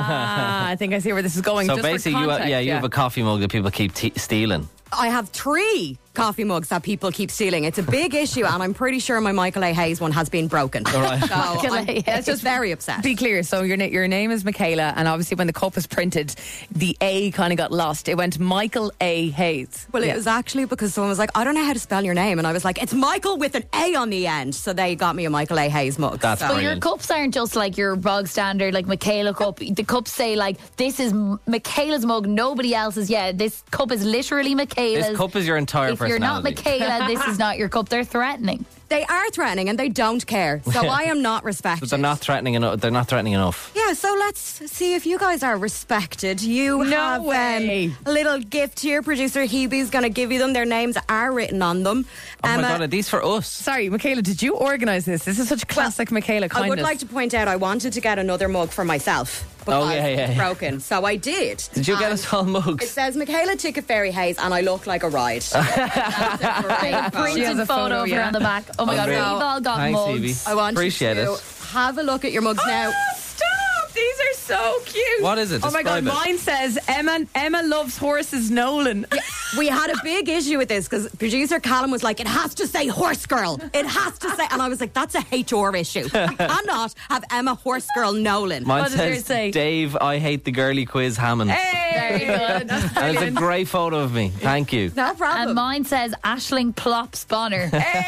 Ah, I think I see where this is going. So Just for basically, you, context, yeah, you yeah. have a coffee mug that people keep t- stealing. I have three coffee mugs that people keep stealing. It's a big issue, and I'm pretty sure my Michael A. Hayes one has been broken. All right. So I'm Let's just very upset. Be clear. So your na- your name is Michaela, and obviously when the cup was printed, the A kind of got lost. It went Michael A. Hayes. Well, Yeah. it was actually because someone was like, I don't know how to spell your name. And I was like, it's Michael with an A on the end. So they got me a Michael A. Hayes mug. That's so. But your brilliant. cups aren't just like your bog standard, like Michaela cup. The cups say like, this is M- Michaela's mug, nobody else's. Yeah, this cup is literally Michaela's. This cup is your entire If you're not personality. Michaela, this is not your cup. They're threatening. They are threatening and they don't care. So I am not respected. But they're not threatening enough. They're not threatening enough. Yeah, so let's see if you guys are respected. You No have way. Um, a little gift here. Producer Hebe's going to give you them. Their names are written on them. Oh Emma, my God, are these for us? Sorry, Michaela, did you organise this? This is such classic Michaela kindness. I would like to point out I wanted to get another mug for myself. Because Oh, yeah, yeah, it's yeah. broken. So I did. Did you get And us all It mugs? says Michaela Ticket Fairy Hayes and I look like a ride. That's a great They photo. printed She has a photo, photo, of her yeah. on the back. Oh my God, we've Unreal. all got Thanks, mugs. Hebe. I want Appreciate you to it. have a look at your mugs now. Stop! These are so cute. What is it? Oh my God, Describe it. mine says Emma Emma loves horses. Nolan. We had a big issue with this because producer Callum was like, it has to say horse girl. It has to say. And I was like, that's a H R issue. We cannot have Emma Horse Girl Nolan. Mine What does yours says, say? Dave, I hate the girly quiz Hammond. Hey, Very good. That's And it's a brilliant. great photo of me. Thank you. No problem. And mine says Ashling Plops Bonner.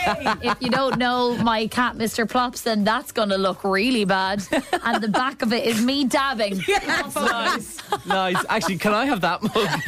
If you don't know my cat, Mister Plops, then that's going to look really bad. And the back of it is me dabbing. That's nice. Nice. Actually, can I have that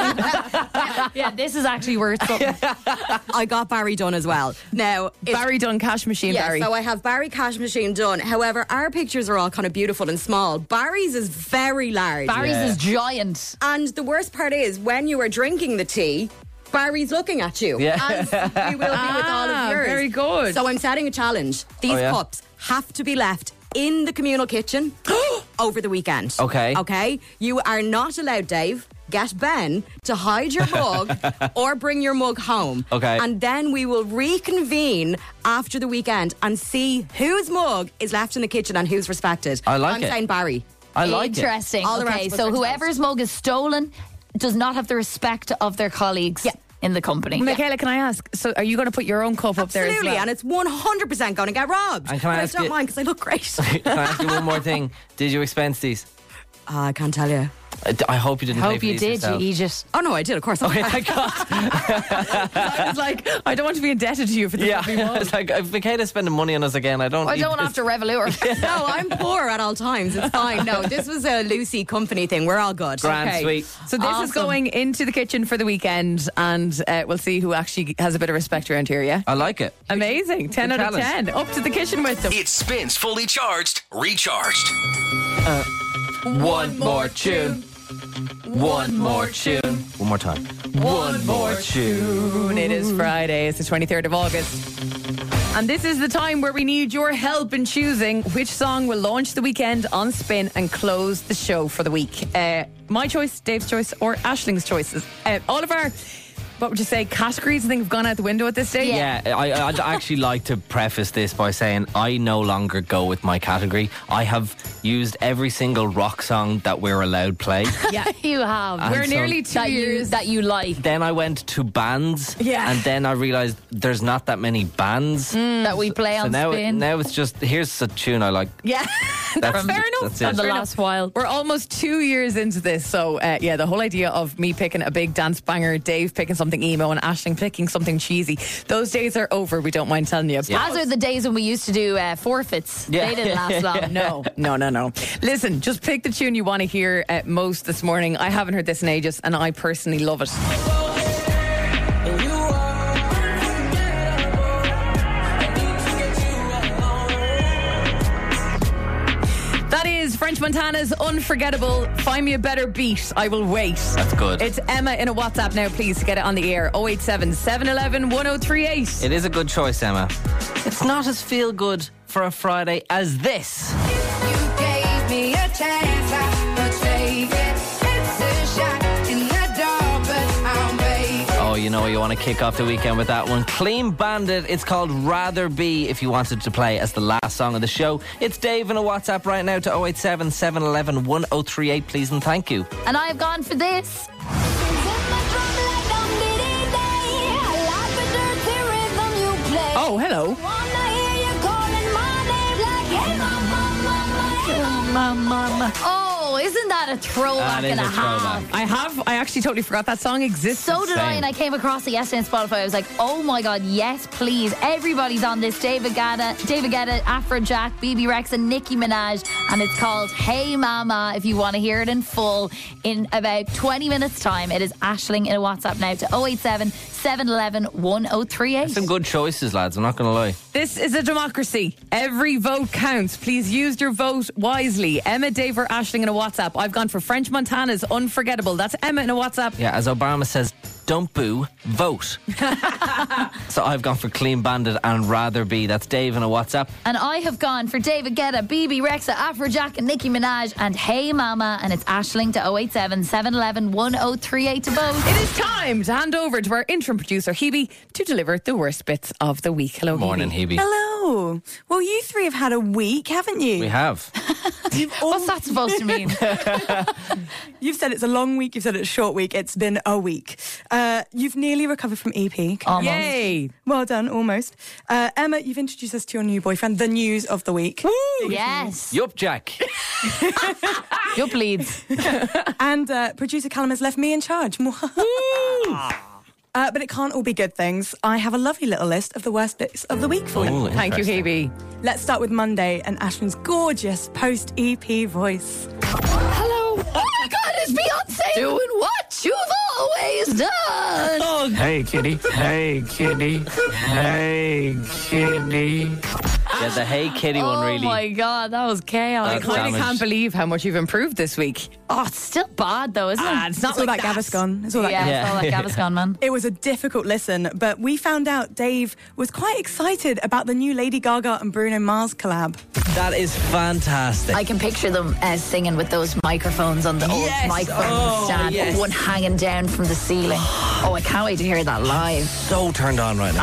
mug? Yeah, this is actually worth something. I got Barry done as well. Now, it's- Barry Dunn cash machine. Yeah, Barry. so I have Barry Cash Machine done. However, our pictures are all kind of beautiful and small. Barry's is very large. Barry's Yeah. is giant. And the worst part is, when you are drinking the tea, Barry's looking at you. Yeah. As we will be with all Ah, of yours. very good. So I'm setting a challenge. These Oh, yeah? cups have to be left in the communal kitchen over the weekend. Okay. Okay? You are not allowed, Dave. Get Ben to hide your mug or bring your mug home. Okay. And then we will reconvene after the weekend and see whose mug is left in the kitchen and who's respected. I like I'm it. saying Barry. I like it. Interesting. All the rest Okay, of us so are whoever's mug is stolen does not have the respect of their colleagues Yeah. in the company. Michaela, can I ask? So, are you going to put your own cup up there as Absolutely, well? and it's one hundred percent going to get robbed. And can I but ask I don't you- mind because I look great. Can I ask you one more thing? Did you expense these? Uh, I can't tell you. I, I hope you didn't pay Hope for you these did, yourself. you just. Oh no, I did. Of course. Okay, thank God. I was like, I don't want to be indebted to you for the Yeah, lovely mug. it's like if Michaela's spending money on us again, I don't. I need don't this. have to revolute her. No, I'm poor at all times. It's fine. No, this was a Lucy company thing. We're all good. Grand, Okay. sweet. So this is Awesome. going into the kitchen for the weekend, and uh, we'll see who actually has a bit of respect around here. Yeah, I like it. amazing. Ten Good out of challenge. ten. Up to the kitchen with them. It spins fully charged, recharged. One more tune. One more tune. One more time. One more tune. It is Friday. It's the twenty-third of August. And this is the time where we need your help in choosing which song will launch the weekend on Spin and close the show for the week. Uh, my choice, Dave's choice, or Ashling's choices. Uh, all of our, what would you say, categories I think have gone out the window at this stage. Yeah, I, I'd actually like to preface this by saying I no longer go with my category. I have used every single rock song that we're allowed play. Yeah. You have. And We're so- nearly two that years. you that you like. Then I went to bands. Yeah. And then I realised there's not that many bands. That we play So on now, Spin. now it's just, here's a tune I like. Yeah. That's fair enough. That's it. On the Fair last enough. while. We're almost two years into this, so uh, yeah, the whole idea of me picking a big dance banger, Dave picking something emo, and Aisling picking something cheesy, those days are over. We don't mind telling you. As are the days when we used to do uh, forfeits. Yeah. They didn't last long. No, no, no, no. Listen, just pick the tune you want to hear uh, most this morning. I haven't heard this in ages, and I personally love it. That is French Montana's Unforgettable. Find me a better beat. I will wait. That's good. It's Emma in a WhatsApp now, please, to get it on the air. oh eight seven, seven one one, one oh three eight. It is a good choice, Emma. It's not as feel good for a Friday as this. You gave me a chance, I would take it. It's a shot in the dark, but I'm waiting. Oh, you know you want to kick off the weekend with that one. Clean Bandit. It's called Rather Be if you wanted to play as the last song of the show. It's Dave in a WhatsApp right now to oh eight seven, seven one one, one oh three eight, please and thank you. And I have gone for this. Oh, hello. Oh, isn't that a throwback That is and a, a half? throwback. I have. I actually totally forgot that song exists. So did I, Same. and I came across it yesterday on Spotify. I was like, oh my god, yes, please. Everybody's on this. David Guetta, David Guetta, Afrojack, B B Rex, and Nicki Minaj. And it's called Hey Mama. If you want to hear it in full, in about twenty minutes' time, it is Aisling in a WhatsApp now to oh eight seven, seven one one, one oh three eight. Some good choices, lads, I'm not going to lie. This is a democracy. Every vote counts. Please use your vote wisely. Emma, Dave, or Aisling in a WhatsApp. I've gone for French Montana's Unforgettable. That's Emma in a WhatsApp. Yeah, as Obama says, don't boo, vote. So I've gone for Clean Bandit and Rather Be. That's Dave in a WhatsApp. And I have gone for David Guetta, B B Rexa, Afrojack, and Nicki Minaj, and Hey Mama. And it's Aisling to oh eight seven, seven one one, one oh three eight to both. It is time to hand over to our interim producer, Hebe, to deliver the worst bits of the week. Hello, Morning, Hebe. Hebe. Hello. Well, you three have had a week, haven't you? We have. What's that supposed to mean? You've said it's a long week. You've said it's a short week. It's been a week. Uh, you've nearly recovered from E P. Almost. Yay. Well done, almost. Uh, Emma, you've introduced us to your new boyfriend, the news of the week. Yes. Yup, Jack. Yup, leads. And uh, producer Callum has left me in charge. Uh, but it can't all be good things. I have a lovely little list of the worst bits of the week for you. Ooh, Thank you, interesting. Hebe. Let's start with Monday and Aisling's gorgeous post-E P voice. Hello. Oh my God, it's Beyonce doing what you've always done. Oh, Hey, kitty. Hey, kitty. Hey, kitty. yeah, the Hey Kitty one Oh really. my God, that was chaos. I That's kind of damaged. can't believe how much you've improved this week. Oh, it's still bad though, isn't Ah, it? it's not It's all like that Gaviscon. It's all that yeah, Gaviscon. it's all that Gaviscon, man. It was a difficult listen, but we found out Dave was quite excited about the new Lady Gaga and Bruno Mars collab. That is fantastic. I can picture them uh, singing with those microphones on the old Yes. microphone Oh, stand, yes. one hanging down from the ceiling. Oh, I can't wait to hear that live. so turned on right now.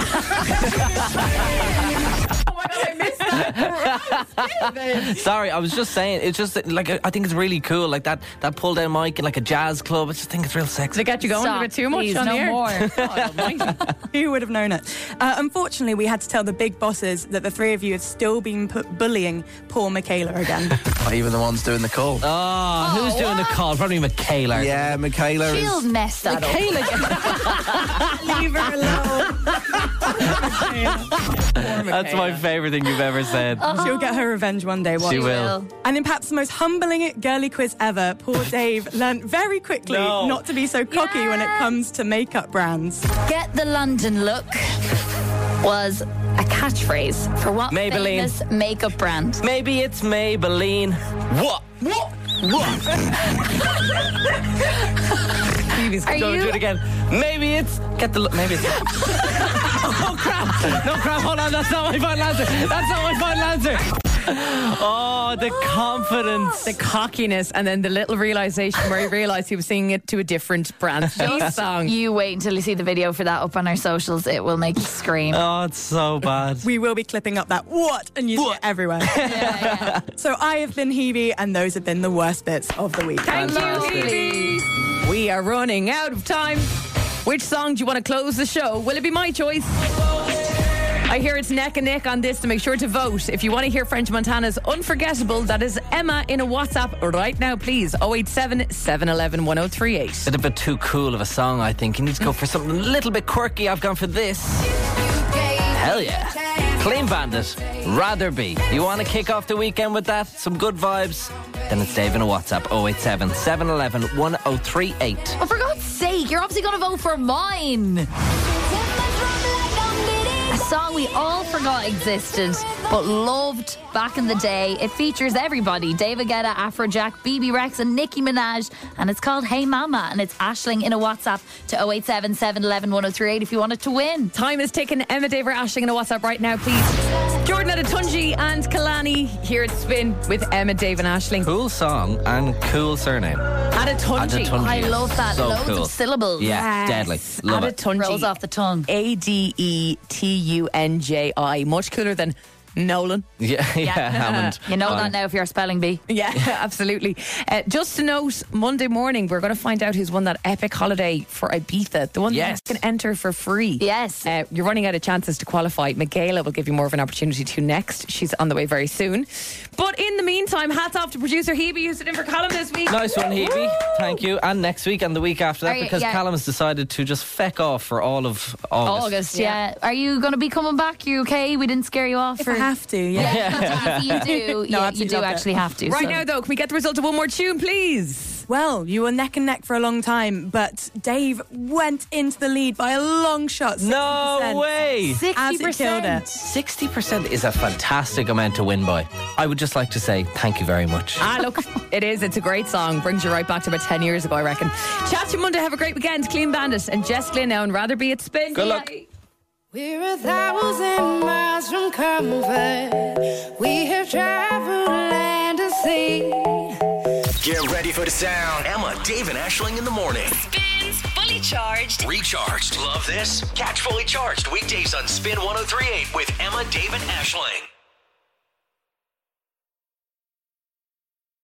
Oh my God, I missed that. Sorry, I was just saying, it's just that, like, I think it's really cool, like that that pull down mic in like a jazz club. I just think it's real sexy. Did it get you going Stop, a bit too much please, on no the air? more. God almighty. Who would have known it? Uh, unfortunately, we had to tell the big bosses that the three of you have still been pu- bullying poor Michaela again. Not even the ones doing the call. Oh, who's doing the call? Probably Michaela. Yeah, Michaela is. She'll mess that up. Leave her alone. That's my favourite thing you've ever said. She'll get her revenge one day. watch. She will. And in perhaps the most humbling girly quiz ever, poor Dave learnt very quickly No. not to be so cocky when it comes to makeup brands. Get the London look was a catchphrase for what Maybelline. famous makeup brand? Maybe it's Maybelline. What? What? What? Are Go you? do it again. Maybe it's get the look. Maybe it's. Oh crap! No crap! Hold on. That's not my final answer. That's not my final answer. Oh, the confidence. The cockiness, and then the little realization where he realized he was singing it to a different brand song. You wait until you see the video for that up on our socials. It will make you scream. Oh, it's so bad. We will be clipping up that what and using it everywhere. So I have been Hebe, and those have been the worst bits of the week. Thank you, Hebe. We are running out of time. Which song do you want to close the show? Will it be my choice? I hear it's neck and neck on this, to make sure to vote. If you want to hear French Montana's Unforgettable, that is Emma in a WhatsApp right now, please. oh eight seven, seven one one, one oh three eight. Bit of a too cool of a song, I think. You need to go for something a little bit quirky. I've gone for this. Hell yeah. Clean Bandit, Rather Be. You want to kick off the weekend with that? Some good vibes? Then it's Dave in a WhatsApp, oh eight seven, seven one one, one oh three eight. Oh, for God's sake, you're obviously going to vote for mine. A song we all forgot existed, but loved back in the day. It features everybody: David Guetta, Afrojack, B B Rex and Nicki Minaj. And it's called Hey Mama. And it's Aisling in a WhatsApp to oh eight seven, seven one one, one oh three eight if you want it to win. Time is ticking. Emma, Dave or Aisling in a WhatsApp right now, please. Jordan Adetunji and Kalani here at Spin with Emma, Dave and Aisling. Cool song and cool surname. Adetunji. Adetunji. I love that. So Loads cool. of syllables. Yeah, Yes. deadly. Love it. Adetunji. Rolls off the tongue. A D E T U N J I. Much cooler than Nolan. Yeah, yeah, Hammond. You know Um, that now if you're a spelling bee. Yeah, absolutely. Uh, just to note, Monday morning we're going to find out who's won that epic holiday for Ibiza. The one Yes. that can enter for free. Yes. Uh, you're running out of chances to qualify. Michaela will give you more of an opportunity to next. She's on the way very soon. But in the meantime, hats off to producer Hebe, who's sitting in for Callum this week. Nice one, Hebe. Thank you. And next week and the week after that, Are you- because yeah. Callum's decided to just feck off for all of August. August, yeah. Are you going to be coming back? You okay? We didn't scare you off? If or? I have to, yeah. Yeah, you do. No, yeah, you absolutely do love it. actually have to. Right so. now, though, can we get the result of one more tune, please? Well, you were neck and neck for a long time, but Dave went into the lead by a long shot. sixty percent. No way. Absolutely killed it. sixty percent is a fantastic amount to win by. I would just like to say thank you very much. Ah, look, it is. It's a great song. Brings you right back to about ten years ago, I reckon. Chat to you Monday. Have a great weekend. Clean Bandit and Jess Glynn now and Rather Be at Spin. Good luck. We're a thousand miles from comfort. We have traveled land and sea. Get ready for the sound. Emma, Dave, and Aisling in the morning. Spins Fully Charged. Recharged. Love this? Catch Fully Charged weekdays on Spin one oh three eight with Emma, Dave, and Aisling.